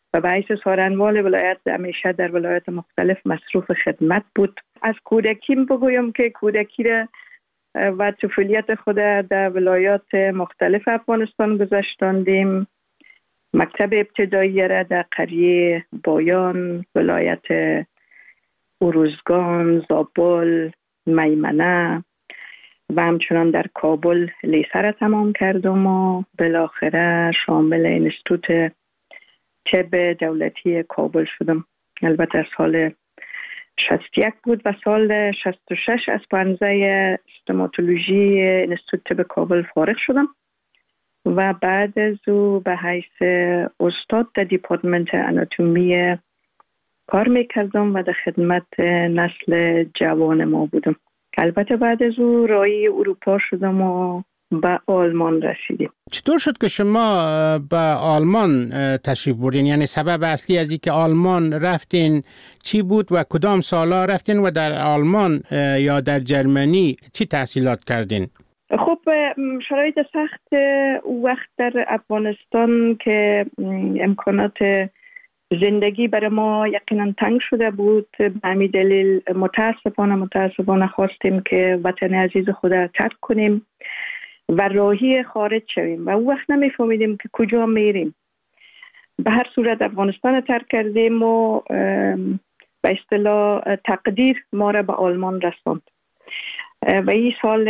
و به حیث سارنوال ولایت همیشه در ولایت مختلف مصروف خدمت بود. از کودکیم بگویم که کودکی را و طفولیت خود در ولایات مختلف افغانستان گذشتاندیم. مکتب ابتدایی را در قریه بایان، ولایت اروزگان، زابل، میمنه و همچنان در کابل لیسه را تمام کردم و بالاخره شامل انستیتوت طب دولتی کابل شدم. البته سال 61 بود و سال 66 از پانزه استوماتولوژی انستیتوت طب کابل فارغ شدم و بعد از او به حیث استاد در دیپارتمنت آناتومی کار میکردم و در خدمت نسل جوان ما بودم. البته بعد از او راهی اروپا شدم و به آلمان رسیدیم. چطور شد که شما به آلمان تشریف بردین؟ یعنی سبب اصلی از اینکه آلمان رفتین چی بود و کدام سالا رفتین و در آلمان یا در جرمنی چی تحصیلات کردین؟ خب شرایط سخت وقت در افغانستان که امکانات زندگی برای ما یقینا تنگ شده بود، به همین دلیل متاسفانه خواستیم که وطن عزیز خود را ترک کنیم و راهی خارج شویم و او وقت نمیفهمیدیم که کجا میریم. به هر صورت افغانستان را ترک کردیم و به اصطلاح تقدیر ما را به آلمان رساند و این سال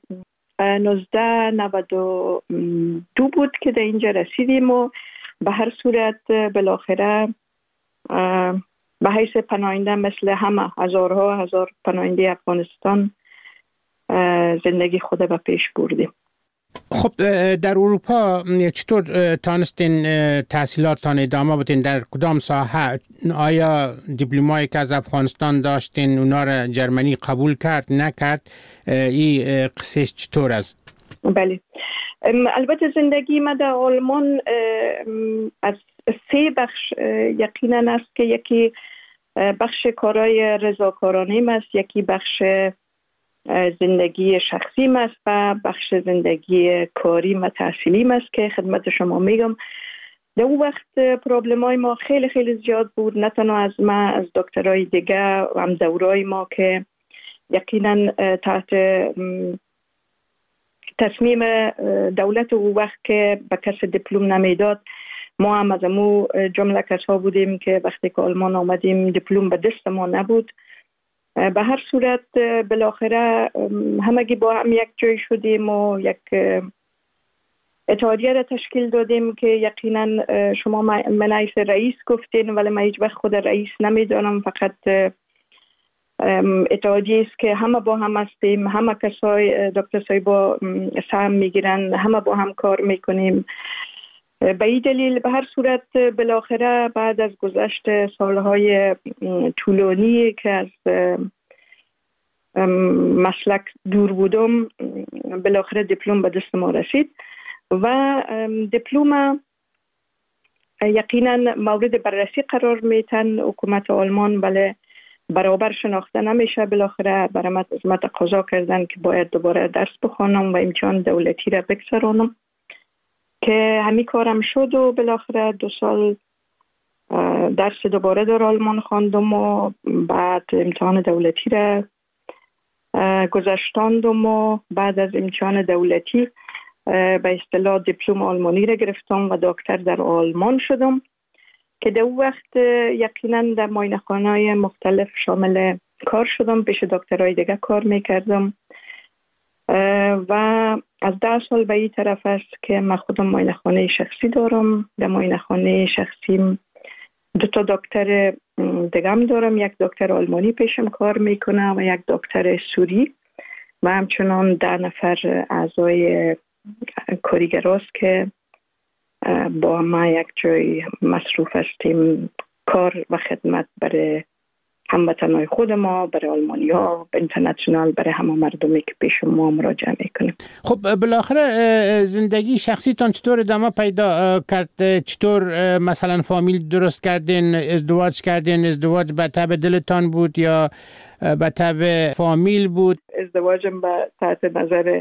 1992 بود که در اینجا رسیدیم و به هر صورت بالاخره به حیث پناهنده مثل همه هزار پناهنده افغانستان زندگی خود به پیش بردیم. خب در اروپا چطور تانستین تحصیلاتتان ادامه بدین؟ در کدام ساحه؟ آیا دیپلمایی که از افغانستان داشتین اونا را جرمنی قبول کرد نکرد؟ این قصه چطور است؟ بله، البته زندگی ما در آلمان از سه بخش یقینا است که یکی بخش کارهای رضاکارانه است، یکی بخش زندگی شخصی است و بخش زندگی کاری و تحصیلی است که خدمت شما میگم. در اون وقت پروبلمای ما خیلی خیلی زیاد بود، نه تنها از ما، از دکترای دیگه و هم دورای ما که یقینا تحت تصمیم دولت اون وقت که به کس دیپلم نمیداد، ما هم از امو جمله کسا بودیم که وقتی که آلمان آمدیم دیپلم به دست ما نبود. به هر صورت بالاخره همگی با هم یک جای شدیم و یک اتحادیه را تشکیل دادیم که یقینا شما من رئیس گفتین ولی من هیچ وقت خود رئیس نمیدانم، فقط اتحادیه است که همه با هم هستیم، همه کسای دکتر صاحبا سهم میگیرن، همه با هم کار میکنیم. به این دلیل به هر صورت بالاخره بعد از گذشت سالهای طولانی که از مسلک دور بودم، بالاخره دیپلم به دست ما رسید و دیپلم یقینا مورد بررسی قرار میتن حکومت آلمان، ولی برابر شناخته نمیشه. بالاخره برام از من تقاضا کردن که باید دوباره درس بخوانم و امتحان دولتی را بگذرانم که همین کارم شد و بالاخره 2 سال درس دوباره در آلمان خواندم و بعد امتحان دولتی را گذشتاندم و بعد از امتحان دولتی به اصطلاح دیپلم آلمانی را گرفتم و دکتر در آلمان شدم که در اون وقت یقینا در معاینه‌خانه‌های مختلف شامل کار شدم، پیش دکترای دیگه کار میکردم و از 10 سال به این طرف است که من خودم معاینه‌خانه شخصی دارم. در معاینه‌خانه شخصیم 2 تا دکتر دیگه هم دارم، یک دکتر آلمانی پیشم کار میکنه و یک دکتر سوری و همچنان 10 نفر اعضای کارگراست که با ما یک جای مصروف هستیم کار و خدمت برای هموطنهای خود ما، برای آلمانی‌ها، اینترنشنال، برای همه مردمی که پیش ما مراجعه میکنیم. خب بالاخره زندگی شخصیتان چطور ادامه پیدا کرد؟ چطور مثلا فامیل درست کردین، ازدواج کردین؟ ازدواج به تبع دلتان بود یا به تبع فامیل بود؟ ازدواجم به تحت نظر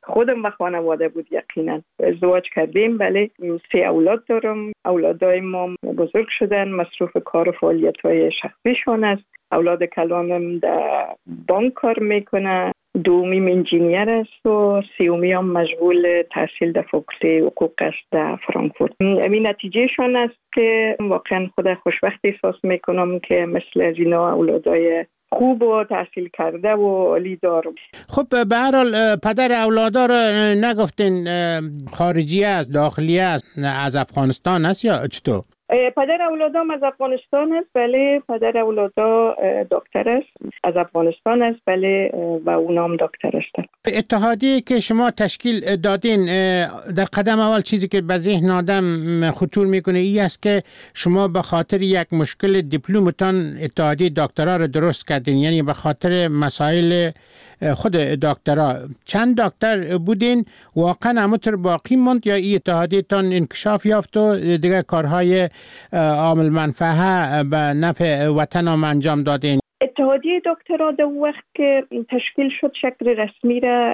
خودم و خانواده بود. یقینا ازدواج کردیم، بله 3 اولاد دارم. اولادای ما بزرگ شدن، مصروف کار و فعالیت‌های شخصیشون است. اولاد کلانم در بانک کار میکنه، دومیم انجینیر است و سیومی هم مشغول تحصیل در فاکولته حقوق است در فرانکفورت. این نتیجهشان است که واقعا خود خوشبخت احساس میکنم که مثل از اینا اولادای خوب و تحصیل کرده و عالی دارم. خب به هر حال پدر اولادا رو نگفتین خارجی است، داخلی است، از افغانستان است یا چطور؟ پدر اولادام از افغانستان است، بله. پدر اولادا دکتر است، از افغانستان است، بله، و اونام دکتر هستند. اتحادیه که شما تشکیل دادین، در قدم اول چیزی که به ذهن آدم خطور میکنه این است که شما به خاطر یک مشکل دیپلمتان اتحادیه دکترا رو درست کردین، یعنی به خاطر مسائل خود دکترا. چند دکتر بودین؟ واقعا همونطور باقی موند یا این اتحادیه تان انکشاف یافت و دیگه کارهای عامل منفعه به نفع وطن هم انجام دادین؟ اتحادیه دکترا در وقت که تشکیل شد شکل رسمی را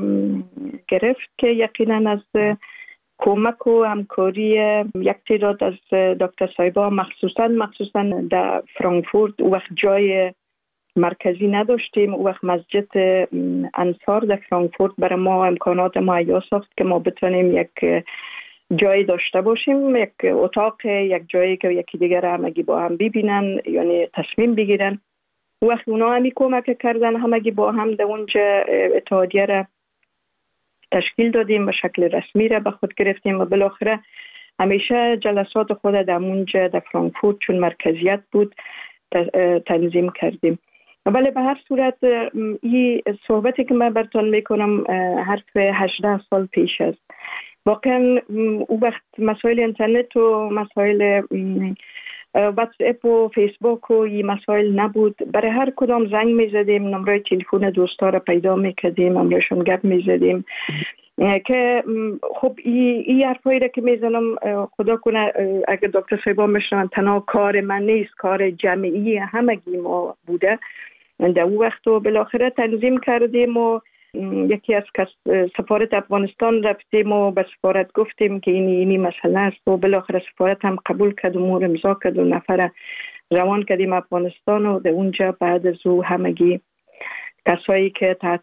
گرفت که یقینا از کمک و همکاری یک تعداد از دکتر صاحبا مخصوصا در فرانکفورت وقت جای مرکزی نداشتیم. او وقت مسجد انصار در فرانکفورت برای ما امکانات مهیا ساخت که ما بتونیم یک جایی داشته باشیم، یک اتاق، یک جایی که یکی دیگر همگی با هم ببینن، یعنی تصمیم بگیرن. وقت اونا همی کمک کردن، همگی با هم در اونجا اتحادیه را تشکیل دادیم و شکل رسمی را به خود گرفتیم و بالاخره همیشه جلسات خود در اونجا در فرانکفورت چون مرکزیت بود تنظیم کردیم. ولی به هر صورت این صحبتی که من براتون میکنم حرف 18 سال پیش است. واقعا او وقت مسائل اینترنت و مسائل واتس اپ و فیسبوک و این مسائل نبود. برای هر کدام زنگ میزدیم، نمره تلفن دوستا را پیدا میکردیم، امرشون گپ میزدیم که خب این حرفایی را که میزنم خدا کنه اگر دکتر صاحبا میشنون تنها کار من نیست، کار جمعی همگی ما بوده. در اون وقت و بالاخره تنظیم کردیم و یکی از سفارت افغانستان رفتیم و به سفارت گفتیم که اینی مسئله است و بالاخره سفارت هم قبول کرد و مور امضا کرد و نفر روان کردیم افغانستان و در اونجا بعد از او همگی کسایی که تحت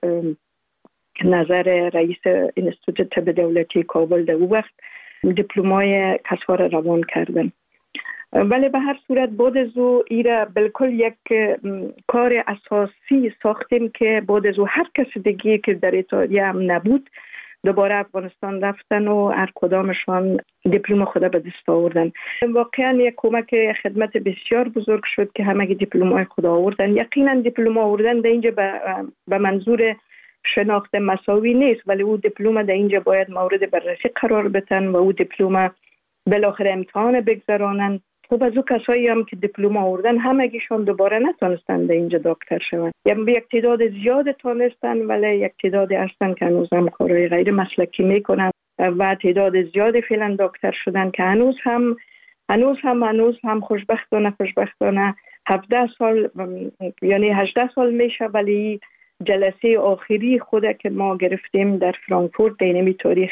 نظر رئیس انستیتوت طب دولتی کابل در اون وقت دیپلمای کسوار روان کردن. ولی به هر صورت بعد از او ایره بالکل یک کار اساسی ساختیم که بعد از او هر کس دیگه که در اتحادیه هم نبود دوباره افغانستان رفتن و هر کدامشان دیپلم خود به دست آوردن. واقعا یک کمک خدمت بسیار بزرگ شد که همه دیپلم‌های خود آوردن. یقینا دیپلم آوردن در اینجا به منظور شناخت مساوی نیست، ولی او دیپلم در اینجا باید مورد بررسی قرار بدن و او دیپلم بالاخره امتحان بگذرانن. خب از او کسایی هم که دیپلم آوردن همگیشون دوباره نتونستن در اینجا دکتر شون. یک تعداد زیاد تونستن ولی یک تعداد هستن که هنوز هم کارهای غیر مسلکی میکنن و تعداد زیاد فعلا دکتر شدن که هنوز هم خوشبختانه 17 سال یعنی 18 سال میشه ولی جلسه آخری خود که ما گرفتیم در فرانکفورت دینمی تاریخ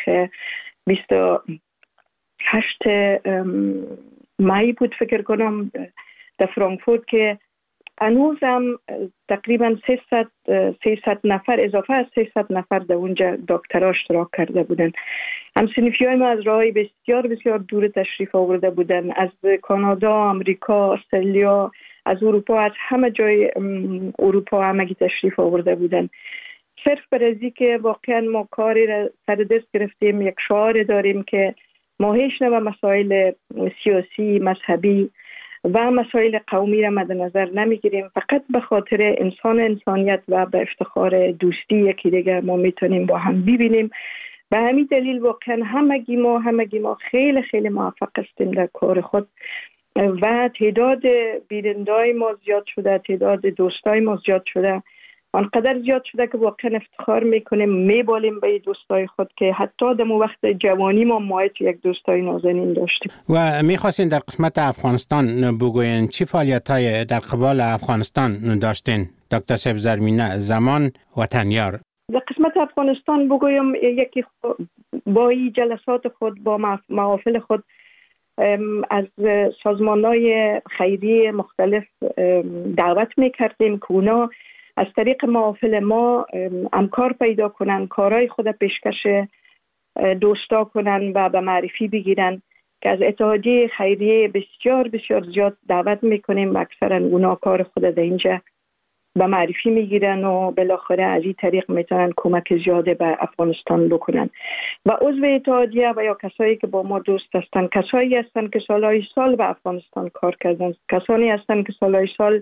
28 مای بود فکر کنم در فرانکفورت که هنوز هم تقریبا 300 نفر اضافه از 300 نفر در اونجا دکترها اشتراک کرده بودن. همسنفیای ما از راهی بسیار بسیار دور تشریف آورده بودن، از کانادا، آمریکا، استرالیا، از اروپا، از همه جای اروپا همگی تشریف آورده بودن. صرف برای که واقعا ما کاری را سر دست گرفتیم، یک شعار داریم که ما هیچ نوع مسائل سیاسی، مذهبی و مسائل قومی را مد نظر نمیگیریم، فقط به خاطر انسانیت و به افتخار دوستی یکی دیگر ما میتونیم با هم ببینیم. به همین دلیل واقعا همگی ما خیلی خیلی موفق هستیم در کار خود و تعداد بینندای ما زیاد شده، تعداد دوستای ما زیاد شده، آنقدر زیاد شده که واقعا افتخار میکنیم، میبالیم به دوستای خود که حتی در وقت جوانی ما یک دوستای نازنین داشتیم. و میخواستین در قسمت افغانستان بگوین چی فعالیت‌های در قبال افغانستان داشتین دکتر صاحب زرمینه زمان وطنیار؟ در قسمت افغانستان بگویم یکی با این جلسات خود با محافل خود از سازمان‌های خیریه مختلف دعوت می‌کردیم که اونا از طریق محافل ما امکار پیدا کنن، کارهای خود پیشکش دوستا کنن و به معرفی بگیرن که از اتحادیه خیریه بسیار بسیار زیاد دعوت میکنیم. اکثرا اونا کار خود در اینجا به معرفی میگیرن و بالاخره از این طریق میتونن کمک زیاده به افغانستان بکنن. و عضو اتحادیه و یا کسایی که با ما دوست هستن، کسایی هستن که سالهای سال به افغانستان کار کردن، کسانی هستن که سالهای سال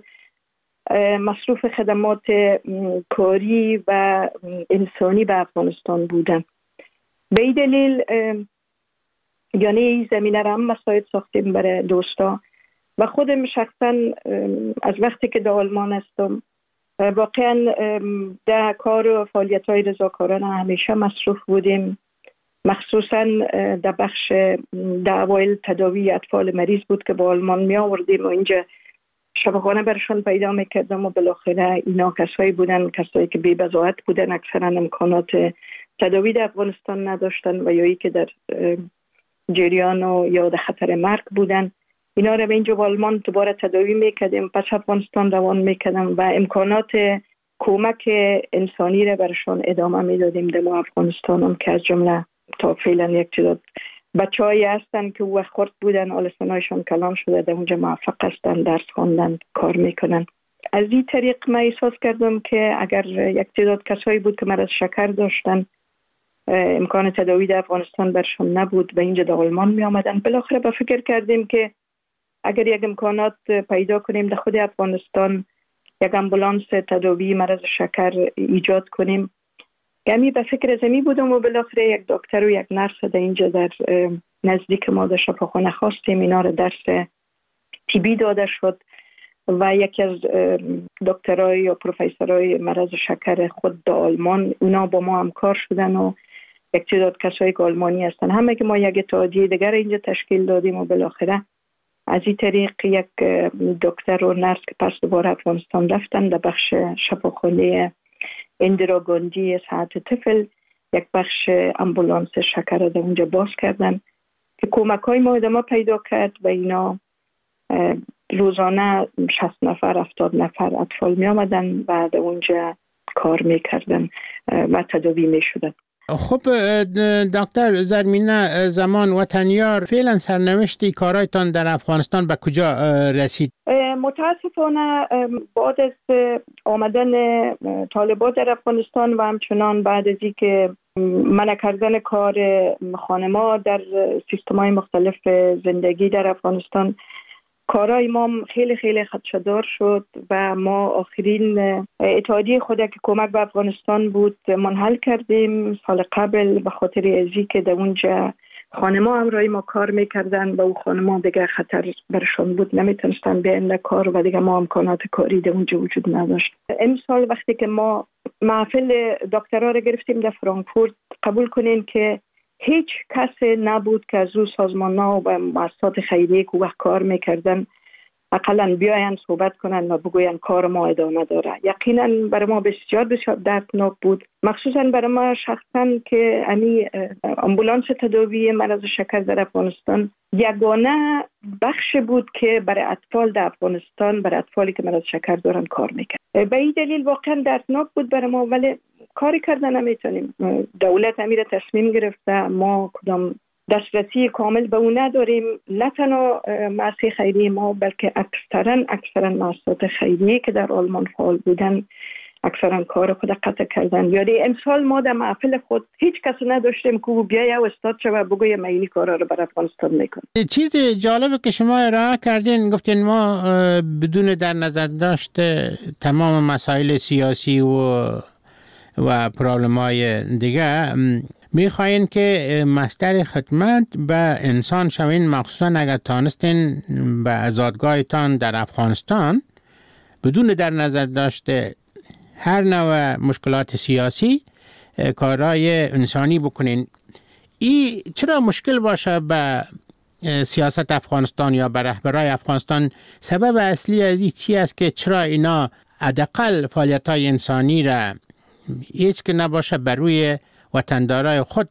مصروف خدمات کاری و انسانی به افغانستان بودن. به این دلیل یعنی این زمینه را هم مساعد ساختیم برای دوستا و خودم شخصا از وقتی که در آلمان هستم واقعا در کار و فعالیت های رضاکارانه همیشه مصروف بودیم. مخصوصا در بخش اوایل تداوی اطفال مریض بود که با آلمان می آوردیم و اینجا شفاخانه برشان پیدا میکردم و بالاخره اینا کسایی بودن، کسایی که بی بضاعت بودن، اکثرا امکانات تداوی در افغانستان نداشتن و یا ای که در جریان و یا در خطر مرگ بودن. اینا رو به اینجا با آلمان دوباره تداوی میکردیم، پس افغانستان روان میکردم و امکانات کمک انسانی رو برشان ادامه میدادیم در افغانستان هم که از جمله تا فعلا یک تعداد بچه‌هایی هستن که وقت خورد بودن، آلسنایشان کلان شده، در اونجا موفق هستن، درس خواندن، کار میکنن. از این طریق من احساس کردم که اگر یک تعداد کسایی بود که مرض شکر داشتن، امکان تداوی در افغانستان برشان نبود و اینجا در آلمان می آمدن، بالاخره با فکر کردیم که اگر یک امکانات پیدا کنیم در خود افغانستان، یک امبولانس تداوی مرض شکر ایجاد کنیم. یعنی به فکر زمین بودم و بالاخره یک دکتر و یک نرس در اینجا در نزدیک ما در شفاخانه خواستیم. اینا رو درس طبی داده شد و یکی از دکترای یا پروفسورای مرض شکر خود در آلمان اونا با ما همکار شدن و یک تعداد کسایی که آلمانی هستن همه که ما یک اتحادیه دیگر اینجا تشکیل دادیم و بالاخره از این طریق یک دکتر و نرس که پس دوباره افغانستان رفتن در بخش شفاخانه اندرا گاندی صحت طفل یک بخش امبولانس شکر در اونجا باز کردن که کمک های ما ادامه پیدا کرد و اینا روزانه 60 نفر 70 نفر اطفال می آمدن و در اونجا کار می کردن و تداوی می شدن. خب دکتر زرمینه زمان وطنیار، فعلا سرنوشتی کارایتان در افغانستان به کجا رسید؟ متاسفانه بعد از آمدن طالبان در افغانستان و همچنان بعد از اینکه منع کردن کار خانما در سیستم‌های مختلف زندگی در افغانستان، کارهای ما خیلی خیلی خدشه‌دار شد و ما آخرین اتحادیه خود که کمک به افغانستان بود منحل کردیم سال قبل به خاطر ازی که در اونجا خانما همراهی ما کار میکردن و او خانما دیگه خطر برشان بود، نمیتونستن بیان در کار و دیگه ما امکانات کاری در اونجا وجود نداشت. امسال وقتی که ما محفل دکترها رو گرفتیم در فرانکفورت، قبول کنین که هیچ کس نبود که از او سازمان‌ها و مؤسسات خیریه که وقت کار میکردن اقلا بیاین صحبت کنن و بگوین کار ما ادامه داره. یقینا برای ما بسیار بسیار دردناک بود، مخصوصا برای ما شخصا که امبولانس تداوی مرض شکر در افغانستان یگانه بخش بود که برای اطفال در افغانستان، برای اطفالی که مرض شکر دارن کار میکرد. به این دلیل واقعا دردناک بود برای ما، ولی کاری کردن نمیتونیم. دولت امیر تصمیم گرفته، ما کدام دسترسی کامل به اون نداریم، نه تنها مؤسسه خیریه ما بلکه اکثرا مؤسسات خیریه که در آلمان فعال بودن اکثرا کار خود قطع کردن. یعنی امسال ما در محفل خود هیچ کس نداشتیم که او بیایه و استاد شد و بگویه ما این کارا رو برای افغانستان میکنیم. چیز جالبه که شما ارائه کردین، گفتین ما بدون در نظر داشت تمام مسائل سیاسی و پرابلم های دیگه میخواین که مصدر خدمت به انسان شوین، مخصوصا اگر تانستین به آزادگاهتان در افغانستان بدون در نظر داشته هر نوع مشکلات سیاسی کارهای انسانی بکنین. این چرا مشکل باشه به سیاست افغانستان یا به رهبرای افغانستان؟ سبب اصلی از این چی است که چرا اینا حداقل فعالیت‌های انسانی را هیچ که نباشه بر روی وطندارای خود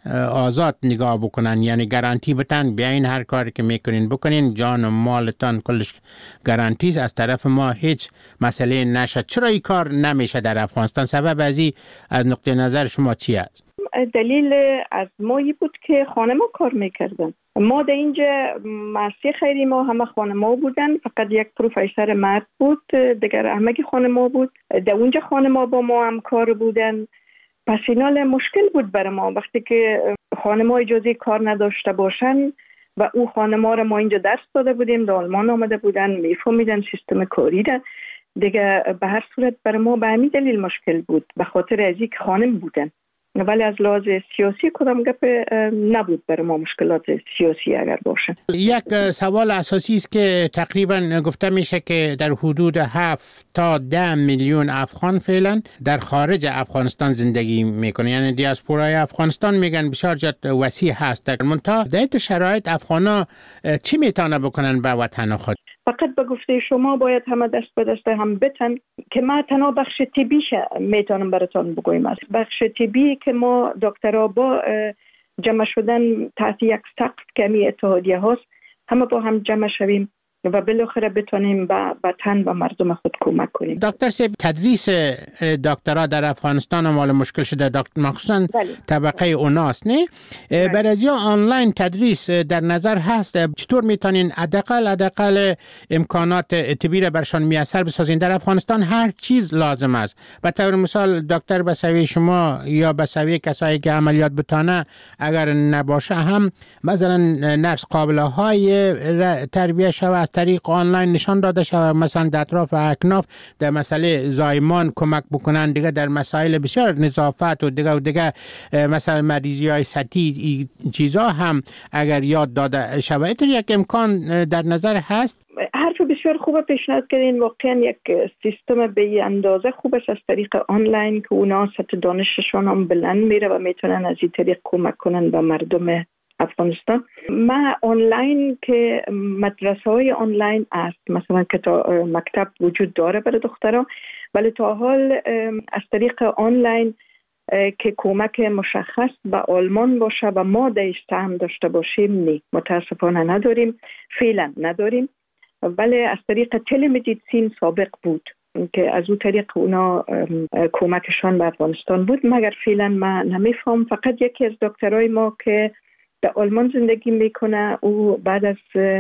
آزاد نگاه بکنن، یعنی گارانتی بتن بیاین هر کاری که میکنین بکنین، جان و مالتان کلش گارانتی است، از طرف ما هیچ مسئله نشه. چرا این کار نمیشه در افغانستان؟ سبب از نقطه نظر شما چی است؟ دلیل از مایی بود که خانم کار میکردن. ما در اینجا مؤسسه خیری ما همه خانم بودن، فقط یک پروفسور مرد بود، دیگر همه خانم بود. در اونجا خانم با ما هم کار بودن. پس اینال مشکل بود برای ما وقتی که خانم اجازه کار نداشته باشن و او خانم را ما اینجا درس داده بودیم، در آلمان آمده بودن، میفهمیدن سیستم کاری را دیگه. به هر صورت برای ما به همین دلیل مشکل بود، به خاطر از اینکه خانم بودن. ولی از لحاظ سیاسی کدام گپ نبود برای ما مشکلات سیاسی اگر باشه. یک سوال اساسی است که تقریبا گفته میشه که در حدود 7 تا 10 میلیون افغان فعلا در خارج افغانستان زندگی میکنه، یعنی دیاسپورای افغانستان میگن بسیار جد وسیع هست. در منتها در شرایط افغانا چی میتونه بکنن به وطن خود؟ فقط به گفته شما باید همه دست به دست هم بتن که ما تنها بخش طبی میتونم براتون بگویم است. بخش طبی که ما دکترها با جمع شدن تحت یک سقف که می اتحادیه هاست، همه با هم جمع شویم و بالاخره بتونیم به تن و مردم خود کمک کنیم. دکتر صاحب، تدریس دکترا در افغانستان مال مشکل شده، مخصوصا طبقه اوناست نه؟ برای آنلاین تدریس در نظر هست. چطور میتونین حداقل امکانات طبی را برشان میسر بسازین؟ در افغانستان هر چیز لازم است. به طور مثال دکتر به سوی شما یا به سوی کسایی که عملیات بتانه اگر نباشه هم مثلا نرس قابله های تربیه شود طریق آنلاین نشان داده شود، مثلا در اطراف اکناف در مسئله زایمان کمک بکنن، دیگه در مسائل بسیار نظافت و دیگه مثلا مریضی های سطحی چیزا هم اگر یاد داده شود. یک امکان در نظر هست؟ حرف بسیار خوبه پیشنهاد کردین. واقعا یک سیستم به اندازه خوب است از طریق آنلاین که اونا سطح دانششون هم بلند میره و میتونن از این طریق کمک کنن به مردم افغانستان. ما آنلاین که مدرسه های آنلاین است، مثلا مکتب وجود داره برای دختران، ولی تا حال از طریق آنلاین که کمک مشخص به آلمان باشه و ما داشت هم داشته باشیم نه، متاسفانه نداریم، فعلا نداریم. ولی از طریق تلمدیسین سابق بود که از اون طریق اونا کمکشان به افغانستان بود، مگر فعلا ما نمیفهم. فقط یکی از دکترای ما که در آلمان زندگی میکنه، او بعد از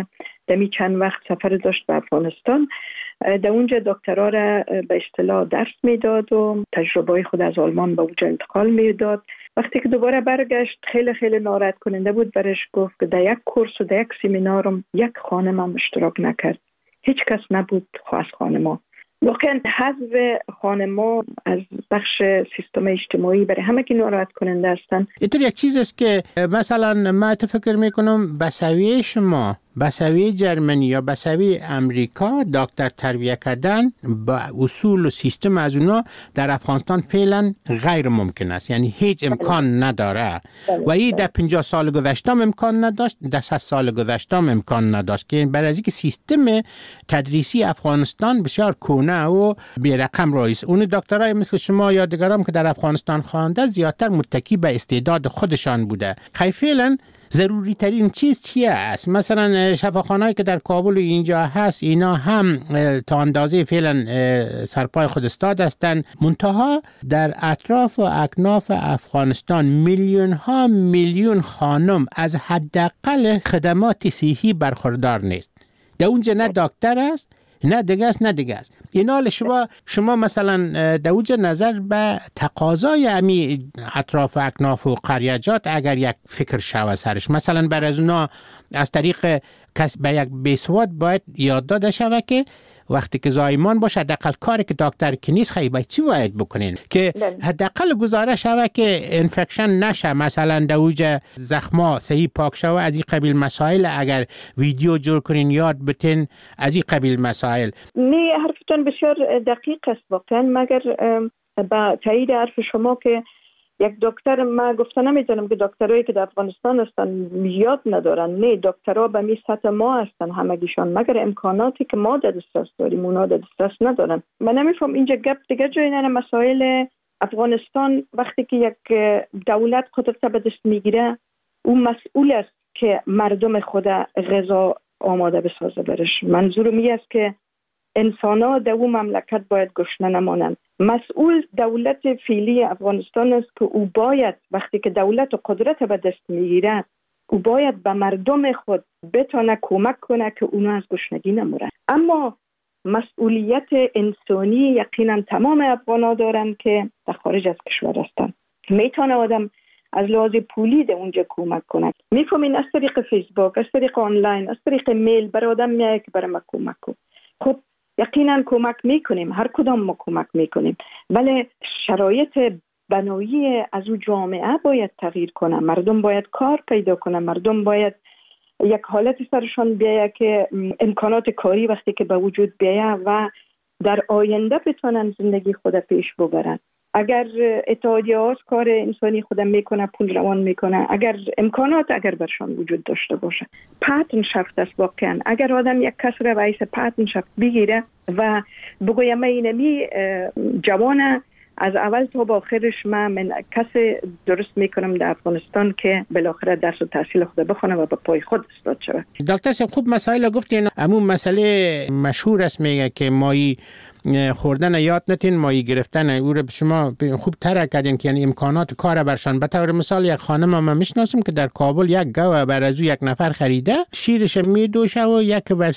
دمی چند وقت سفر داشت به افغانستان، در اونجا دکترها را به اصطلاح درس میداد و تجربه خود از آلمان به اونجا انتقال میداد. وقتی که دوباره برگشت خیلی ناراحت کننده بود. برش گفت که در یک کورس و در یک سمینارم یک خانم هم اشتراک نکرد، هیچ کس نبود خاص خانما. واقعا حذف خانما از بخش سیستم اجتماعی برای همه که ناراحت کننده هستن. اینطور یک چیز است که مثلا من فکر میکنم به سویه شما، به سویه جرمنی یا به سویه امریکا دکتر تربیه کردن با اصول و سیستم از اونا در افغانستان فعلا غیر ممکن است، یعنی هیچ امکان نداره. و این در 50 سال گذشته امکان نداشت، در 100 سال گذشته امکان نداشت، که برای اینکه سیستم تدریسی افغانستان بسیار کهنه و بی رقم رایز. اون دکترای مثل شما یا دیگران که در افغانستان خوانده زیادتر متکی به استعداد خودشان بوده. فعلا ضروری ترین چیز چیه است؟ مثلا شفاخانه‌ای که در کابل و اینجا هست، اینا هم تا اندازه فعلا سرپای خود استاد هستند، منتها در اطراف و اکناف افغانستان میلیون خانم از حداقل خدمات صحی برخوردار نیست. در اونجا نه دکتر است، نه دیگه است. اینال شما مثلا در اونجا نظر به تقاضای امی اطراف اکناف و قریجات اگر یک فکر شوه سرش، مثلا بر از اونا از طریق به یک بیسواد باید یاد داده شوه که وقتی که زایمان باشه حداقل کاری که دکتر که نیست خیلی باید چی باید بکنین که حداقل گزارش شوه که انفکشن نشه، مثلا دوجه زخما صحیح پاک شوه. از این قبیل مسائل اگر ویدیو جور کنین یاد بتین، از این قبیل مسائل. نه، حرفتون بسیار دقیق است واقعا، مگر با تایید حرف شما که یک دکتر، ما گفته نمیتونم که دکترایی که در افغانستان هستن یاد ندارن، نه، دکترها به می سطح ما هستن همگیشان، مگر امکاناتی که ما در دسترس داریم اونا در دسترس ندارن. من نمیفهم اینجا گپ دیگه جای نه، مسائل افغانستان وقتی که یک دولت قدرت به دست میگیره او مسئول است که مردم خود غذا آماده بسازه برش. منظورم این است که انسان‌ها در اون مملکت باید گشنه نمانند. مسئول دولت فعلی افغانستان است که او باید وقتی که دولت و قدرت به دست میگیره او باید به مردم خود بتونه کمک کنه که اونا از گشنگی نمورن. اما مسئولیت انسانی یقینا تمام افغان‌ها دارن که در خارج از کشور هستن. میتونه آدم از لحاظ پولی در اونجا کمک کنه. میفهمین از طریق فیسبوک، از طریق آنلاین، از طریق میل بر آدم میگه که برای ما کمک کن. خب یقینا کمک میکنیم، هر کدام ما کمک میکنیم، ولی شرایط بنایی از او جامعه باید تغییر کنه. مردم باید کار پیدا کنه، مردم باید یک حالت سرشان بیایه که امکانات کاری وقتی که به وجود بیایه و در آینده بتونن زندگی خود پیش ببرن. اگر اتحادیه ها کار انسانی خود میکنه، پول روان میکنه، اگر امکانات اگر برشان وجود داشته باشه، پارتنرشافت است واقعا. اگر آدم یک کس را رئیس پارتنرشافت بگیره و بگویه من اینمی جوانه از اول تا با آخرش من کسی درست میکنم در افغانستان که بالاخره درس و تحصیل خود بخونه و به پای خود استاد شود. دکتر صاحب خوب مسائل گفتین. همون مسئله مشهور است میگه که مایی خوردن یاد نتین، مایی گرفتن. او رو شما خوب طرح کردین که یعنی امکانات کار برشان. به طور مثال یک خانم ما میشناسم که در کابل یک گاو بر از یک نفر خریده، شیرش میدوشه و یک بر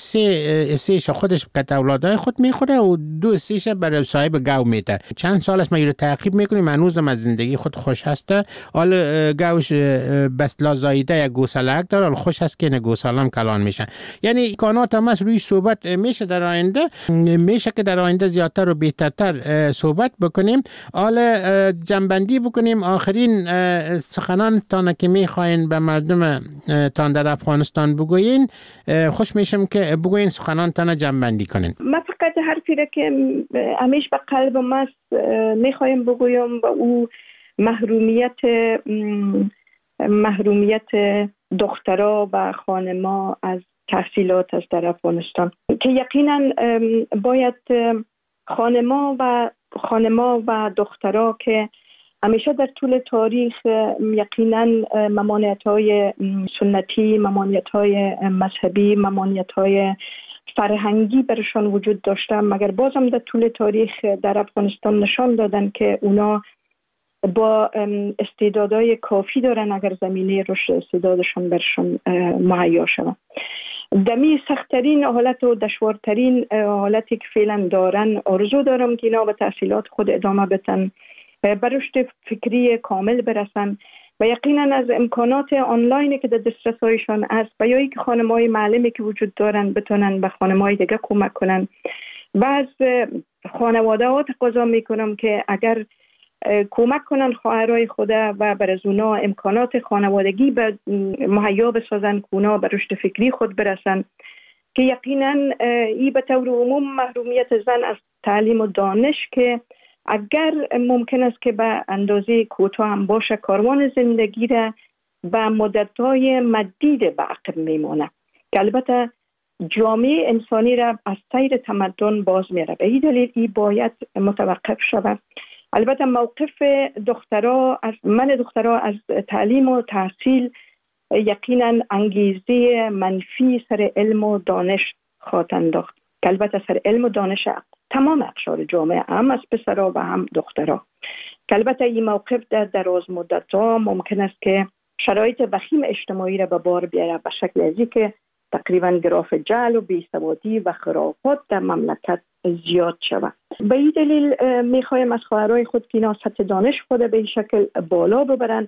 سهش خودش که اولادای خود میخوره و دو سهش بر صاحب گاو میده. چند سال است ما رو تعقیب میکنیم، هنوزم از زندگی خود خوش هسته. حال گاوش بس لازایده یک گوساله داره، حال خوش هست که نه گوسالم کلان میشن. یعنی امکانات هم روی صحبت میشه در آینده، میشه که در آینده زیادتر و بهترتر صحبت بکنیم. حالا جنبندی بکنیم. آخرین سخنان تان که میخواین به مردم تان در افغانستان بگوین، خوش میشم که بگوین سخنان تان جنبندی کنین. من فقط حرفی را که همیش به قلب ما میخوایم بگویم و او محرومیت دخترها و خانما از تحصیلات است در افغانستان، که یقینا باید خانما و دخترها که همیشه در طول تاریخ یقینا ممانعت‌های سنتی، ممانعت‌های مذهبی، ممانعت‌های فرهنگی برشان وجود داشته، مگر بازم در طول تاریخ در افغانستان نشان دادن که اونا با استعدادهای کافی دارن اگر زمینه رشد استعدادشان برشان مهیا شود. دمی سخت‌ترین حالت و دشوارترین حالتی که فعلا دارن، آرزو دارم که اینا به تحصیلات خود ادامه بدن، به رشد فکری کامل برسن و یقینا از امکانات آنلاینی که در دسترسایشان است و یا اینکه خانم‌های معلمی که وجود دارن بتونن به خانم‌های دیگه کمک کنن. و از خانواده‌ها تقاضا میکنم که اگر کمک کنن خواهرای خود و بر از اونا امکانات خانوادگی به مهیا بسازن که اونا به رشد فکری خود برسن، که یقینا این به طور عموم محرومیت زن از تعلیم و دانش که اگر ممکن است که به اندازه کوتاه هم باشه کاروان زندگی را به مدت‌های مدید به عقب میمونه، که البته جامعه انسانی را از سیر تمدن باز میره. به این دلیل این باید متوقف شود. البته موقف دخترها از تعلیم و تحصیل یقینا انگیزه منفی سر علم و دانش خواهد انداخت، که البته سر علم و دانش تمام اقشار جامعه، هم از پسرها و هم دخترها، که البته این موقف در دراز مدت‌ها ممکن است که شرایط وخیم اجتماعی را به بار بیاره به شکل ازی که تقریبا گراف جهل و بیسوادی و خرافات در مملکت زیاد شود. به این دلیل میخوایم از خواهرای خود که اینا سطح دانش خود به این شکل بالا ببرن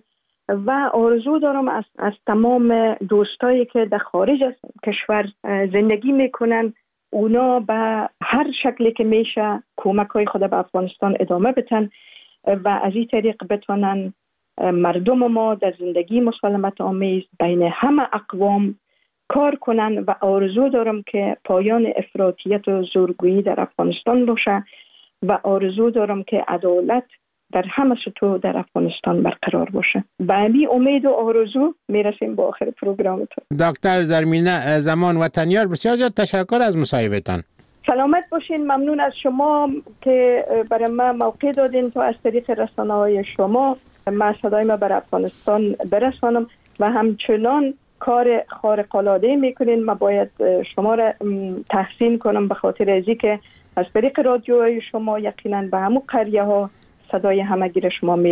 و آرزو دارم از تمام دوستایی که در خارج از کشور زندگی میکنن اونا به هر شکلی که میشه کمک های خود به افغانستان ادامه بدن و از این طریق بتونن مردم ما در زندگی مسالمت آمیز بین همه اقوام کار کنن و آرزو دارم که پایان افراطیت و زورگویی در افغانستان باشه و آرزو دارم که عدالت در همه سطوح در افغانستان برقرار باشه. به همین امید و آرزو میرسیم به آخر پروگرامتون. دکتر زرمینه زمان وطنیار، بسیار زیاد تشکر از مصاحبهتان. سلامت باشین. ممنون از شما که برای ما موقع دادین تا از طریق رسانه‌های شما من صدای ما بر افغانستان برسانم و همچنان کار خارق‌العاده میکنین. من باید شما را تحسین کنم به خاطر ازی که از طریق رادیوهای شما یقینا به همون قریه ها صدای همگیر شما می